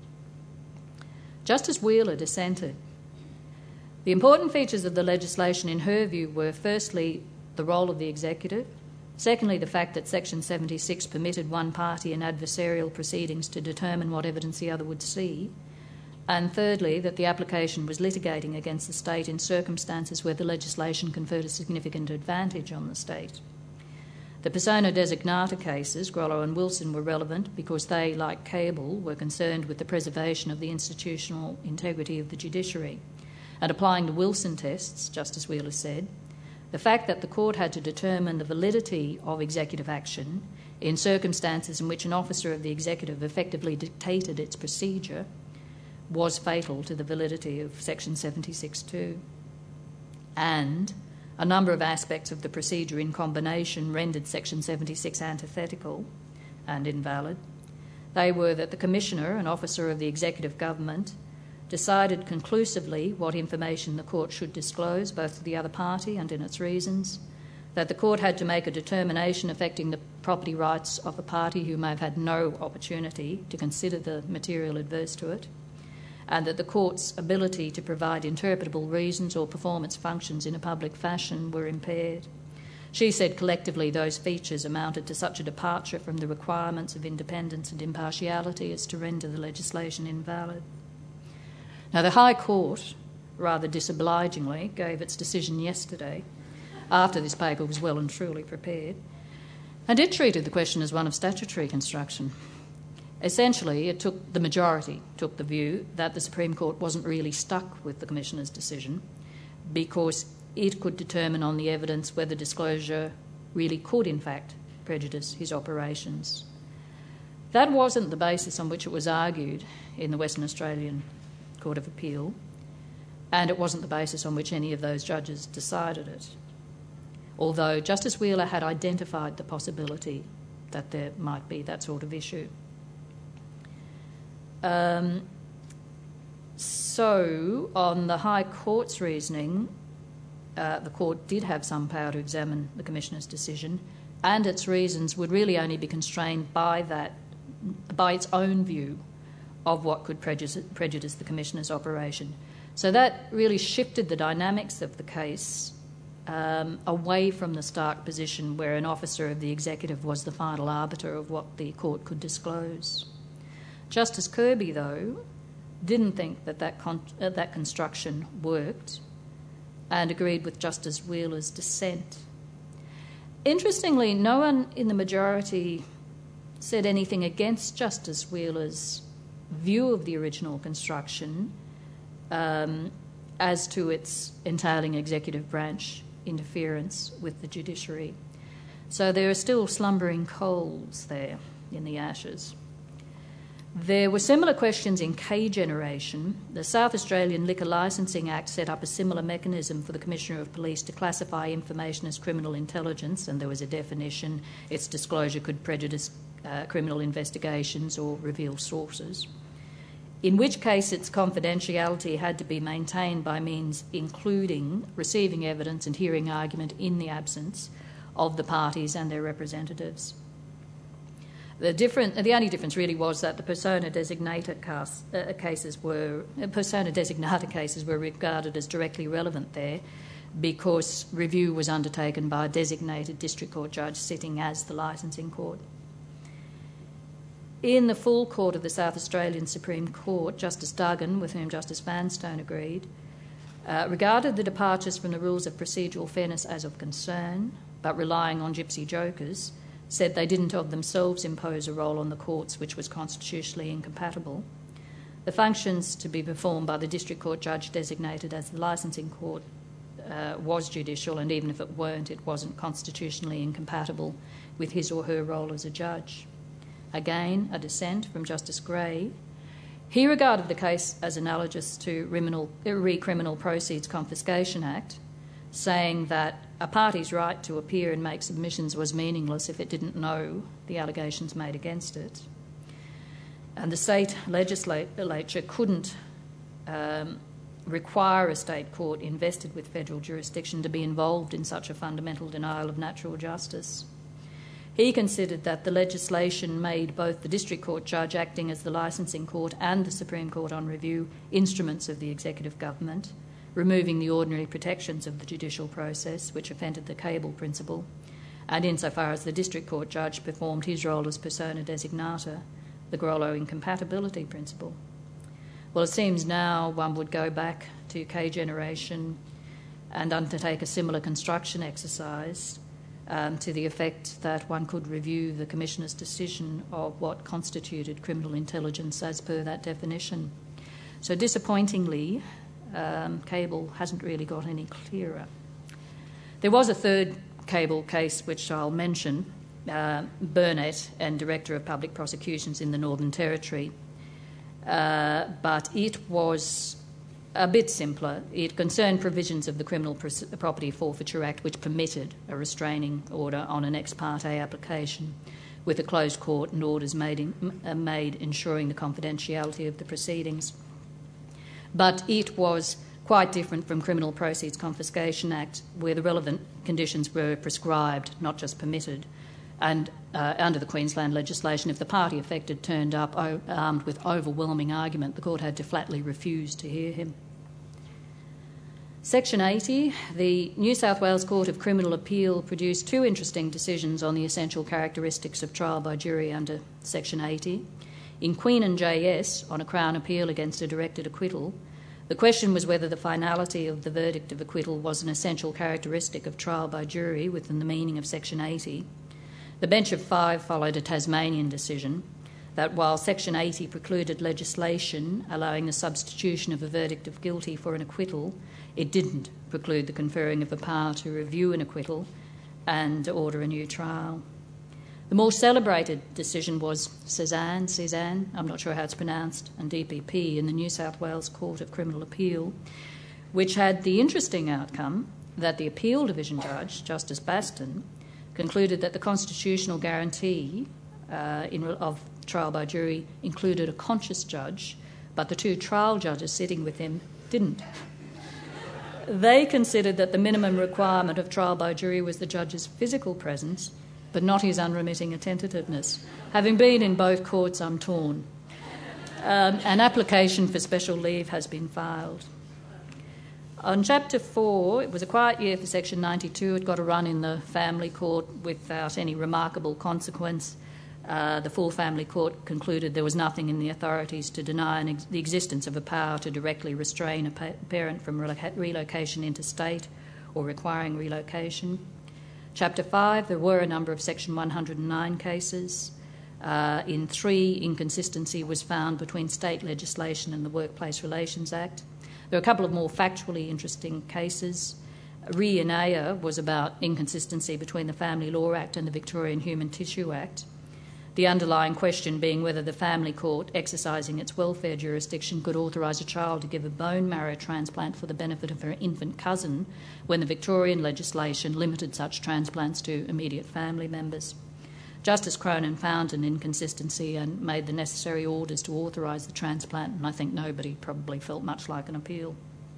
Justice Wheeler dissented. The important features of the legislation in her view were, firstly, the role of the executive; secondly, the fact that Section seventy-six permitted one party in adversarial proceedings to determine what evidence the other would see; and thirdly, that the application was litigating against the state in circumstances where the legislation conferred a significant advantage on the state. The persona designata cases, Grollo and Wilson, were relevant because they, like Cable, were concerned with the preservation of the institutional integrity of the judiciary. And applying the Wilson tests, Justice Wheeler said, the fact that the court had to determine the validity of executive action in circumstances in which an officer of the executive effectively dictated its procedure was fatal to the validity of Section seventy-six two. And a number of aspects of the procedure in combination rendered Section seventy-six antithetical and invalid. They were that the Commissioner, an officer of the executive government, decided conclusively what information the court should disclose, both to the other party and in its reasons, that the court had to make a determination affecting the property rights of a party who may have had no opportunity to consider the material adverse to it, and that the court's ability to provide interpretable reasons or perform its functions in a public fashion were impaired. She said collectively those features amounted to such a departure from the requirements of independence and impartiality as to render the legislation invalid. Now, the High Court, rather disobligingly, gave its decision yesterday, after this paper was well and truly prepared, and it treated the question as one of statutory construction. Essentially, it took the majority took the view that the Supreme Court wasn't really stuck with the Commissioner's decision because it could determine on the evidence whether disclosure really could, in fact, prejudice his operations. That wasn't the basis on which it was argued in the Western Australian Court of Appeal, and it wasn't the basis on which any of those judges decided it, although Justice Wheeler had identified the possibility that there might be that sort of issue. Um, so, on the High Court's reasoning, uh, the Court did have some power to examine the Commissioner's decision, and its reasons would really only be constrained by that, by its own view of what could prejudice, prejudice the Commissioner's operation. So that really shifted the dynamics of the case um, away from the stark position where an officer of the executive was the final arbiter of what the Court could disclose. Justice Kirby, though, didn't think that that, con- uh, that construction worked and agreed with Justice Wheeler's dissent. Interestingly, no one in the majority said anything against Justice Wheeler's view of the original construction um, as to its entailing executive branch interference with the judiciary. So there are still slumbering coals there in the ashes. There were similar questions in K-Generation. The South Australian Liquor Licensing Act set up a similar mechanism for the Commissioner of Police to classify information as criminal intelligence, and there was a definition. Its disclosure could prejudice uh, criminal investigations or reveal sources. in which case its confidentiality had to be maintained by means including receiving evidence and hearing argument in the absence of the parties and their representatives. The, different, the only difference really was that the persona designated cas, uh, cases were uh, persona designata cases were regarded as directly relevant there, because review was undertaken by a designated district court judge sitting as the licensing court. In the full court of the South Australian Supreme Court, Justice Duggan, with whom Justice Vanstone agreed, uh, regarded the departures from the rules of procedural fairness as of concern, but relying on gypsy jokers, said they didn't of themselves impose a role on the courts which was constitutionally incompatible. The functions to be performed by the district court judge designated as the licensing court uh, was judicial, and even if it weren't, it wasn't constitutionally incompatible with his or her role as a judge. Again, a dissent from Justice Gray. He regarded the case as analogous to Re-Criminal Proceeds Confiscation Act, saying that a party's right to appear and make submissions was meaningless if it didn't know the allegations made against it. And the state legislature couldn't um, require a state court invested with federal jurisdiction to be involved in such a fundamental denial of natural justice. He considered that the legislation made both the district court judge acting as the licensing court and the Supreme Court on review instruments of the executive government, removing the ordinary protections of the judicial process, which offended the Cable principle, and insofar as the district court judge performed his role as persona designata, the Grollo incompatibility principle. Well, it seems now one would go back to K generation and undertake a similar construction exercise um, to the effect that one could review the Commissioner's decision of what constituted criminal intelligence as per that definition. So disappointingly, Um, Cable hasn't really got any clearer. There was a third Cable case which I'll mention, uh, Burnett, and Director of Public Prosecutions in the Northern Territory, uh, but it was a bit simpler. It concerned provisions of the Criminal Property Forfeiture Act which permitted a restraining order on an ex parte application with a closed court and orders made, in, uh, made ensuring the confidentiality of the proceedings. But it was quite different from Criminal Proceeds Confiscation Act, where the relevant conditions were prescribed, not just permitted. And uh, under the Queensland legislation, if the party affected turned up o- armed with overwhelming argument, the court had to flatly refuse to hear him. Section eighty, the New South Wales Court of Criminal Appeal produced two interesting decisions on the essential characteristics of trial by jury under Section eighty. In Queen and J S, on a Crown appeal against a directed acquittal, the question was whether the finality of the verdict of acquittal was an essential characteristic of trial by jury within the meaning of Section eighty. The bench of five followed a Tasmanian decision that while Section eighty precluded legislation allowing the substitution of a verdict of guilty for an acquittal, it didn't preclude the conferring of a power to review an acquittal and order a new trial. The more celebrated decision was Cezanne, Cezanne, I'm not sure how it's pronounced, and D P P in the New South Wales Court of Criminal Appeal, which had the interesting outcome that the Appeal Division Judge, Justice Baston, concluded that the constitutional guarantee uh, in, of trial by jury included a conscious judge, but the two trial judges sitting with him didn't. They considered that the minimum requirement of trial by jury was the judge's physical presence, but not his unremitting attentiveness. Having been in both courts, I'm torn. Um, an application for special leave has been filed. On Chapter four, it was a quiet year for Section ninety-two. It got a run in the family court without any remarkable consequence. Uh, the full family court concluded there was nothing in the authorities to deny an ex- the existence of a power to directly restrain a pa- parent from reloca- relocation interstate or requiring relocation. Chapter five, there were a number of Section one hundred nine cases. Uh, in three, inconsistency was found between state legislation and the Workplace Relations Act. There are a couple of more factually interesting cases. Re Inea was about inconsistency between the Family Law Act and the Victorian Human Tissue Act. The underlying question being whether the family court, exercising its welfare jurisdiction, could authorise a child to give a bone marrow transplant for the benefit of her infant cousin when the Victorian legislation limited such transplants to immediate family members. Justice Cronin found an inconsistency and made the necessary orders to authorise the transplant, and I think nobody probably felt much like an appeal.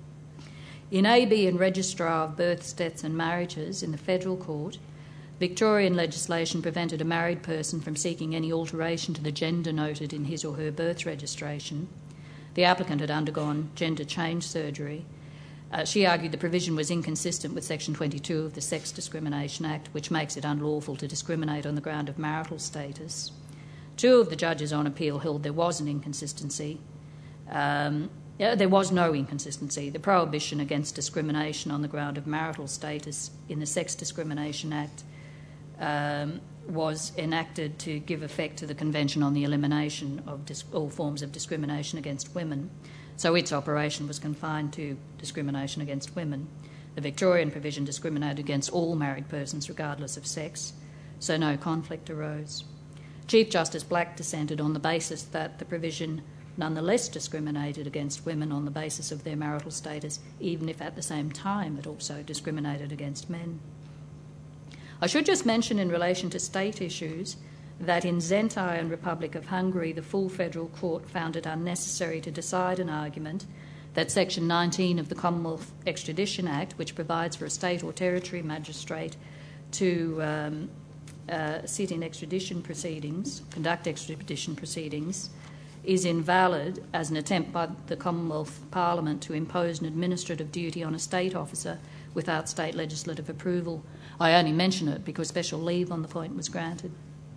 In A B and Registrar of Births, Deaths and Marriages in the Federal Court, Victorian legislation prevented a married person from seeking any alteration to the gender noted in his or her birth registration. The applicant had undergone gender change surgery. Uh, she argued the provision was inconsistent with Section twenty-two of the Sex Discrimination Act, which makes it unlawful to discriminate on the ground of marital status. Two of the judges on appeal held there was an inconsistency. Um, yeah, there was no inconsistency. The prohibition against discrimination on the ground of marital status in the Sex Discrimination Act um, was enacted to give effect to the Convention on the Elimination of dis- all forms of discrimination against women. So its operation was confined to discrimination against women. The Victorian provision discriminated against all married persons regardless of sex, so no conflict arose. Chief Justice Black dissented on the basis that the provision nonetheless discriminated against women on the basis of their marital status, even if at the same time it also discriminated against men. I should just mention in relation to state issues that in Zentai and Republic of Hungary, the full federal court found it unnecessary to decide an argument that Section nineteen of the Commonwealth Extradition Act, which provides for a state or territory magistrate to um, uh, sit in extradition proceedings, conduct extradition proceedings, is invalid as an attempt by the Commonwealth Parliament to impose an administrative duty on a state officer without state legislative approval. I only mention it because special leave on the point was granted.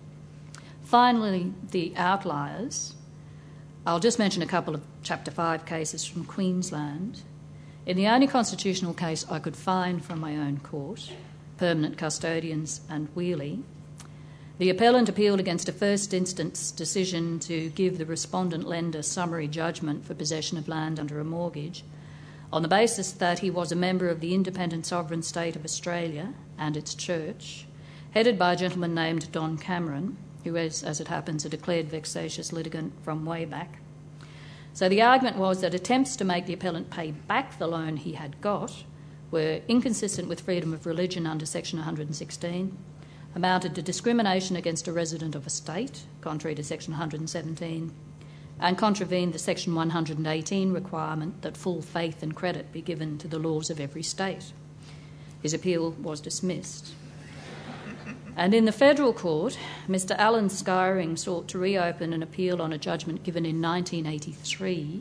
Finally, the outliers. I'll just mention a couple of Chapter five cases from Queensland. In the only constitutional case I could find from my own court, Permanent Custodians and Wheelie, the appellant appealed against a first instance decision to give the respondent lender summary judgment for possession of land under a mortgage on the basis that he was a member of the independent sovereign state of Australia and its church, headed by a gentleman named Don Cameron, who is, as it happens, a declared vexatious litigant from way back. So the argument was that attempts to make the appellant pay back the loan he had got were inconsistent with freedom of religion under Section one hundred sixteen, amounted to discrimination against a resident of a state, contrary to Section one hundred seventeen, and contravened the Section one hundred eighteen requirement that full faith and credit be given to the laws of every state. His appeal was dismissed. And in the federal court, Mister Alan Skyring sought to reopen an appeal on a judgment given in nineteen eighty-three.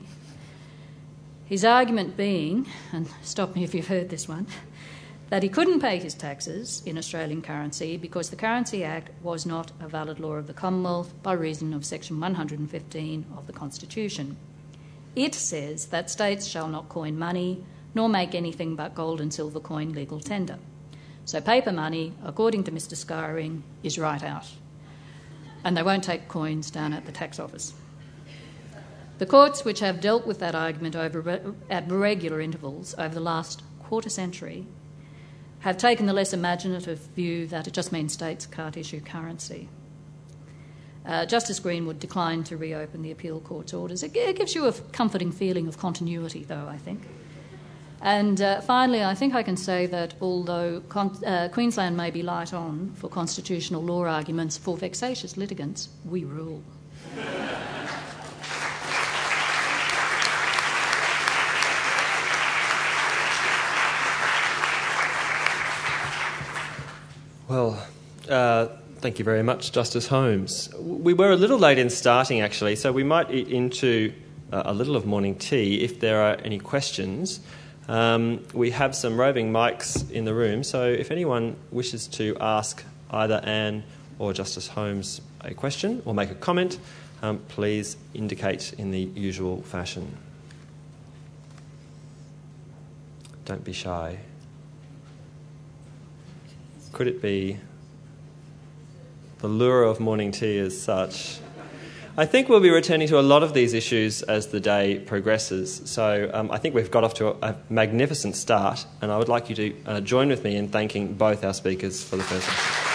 His argument being, and stop me if you've heard this one, that he couldn't pay his taxes in Australian currency because the Currency Act was not a valid law of the Commonwealth by reason of Section one hundred fifteen of the Constitution. It says that states shall not coin money nor make anything but gold and silver coin legal tender. So paper money, according to Mister Skyring, is right out. And they won't take coins down at the tax office. The courts which have dealt with that argument over re- at regular intervals over the last quarter century have taken the less imaginative view that it just means states can't issue currency. Uh, Justice Greenwood declined to reopen the appeal court's orders. It, it gives you a comforting feeling of continuity, though, I think. And uh, finally, I think I can say that although con- uh, Queensland may be light on for constitutional law arguments, for vexatious litigants, we rule. Well, uh, thank you very much, Justice Holmes. We were a little late in starting, actually, so we might eat into uh, a little of morning tea if there are any questions. Um, we have some roving mics in the room, so if anyone wishes to ask either Anne or Justice Holmes a question or make a comment, um, please indicate in the usual fashion. Don't be shy. Could it be the lure of morning tea as such? I think we'll be returning to a lot of these issues as the day progresses. So um, I think we've got off to a, a magnificent start, and I would like you to uh, join with me in thanking both our speakers for the first session.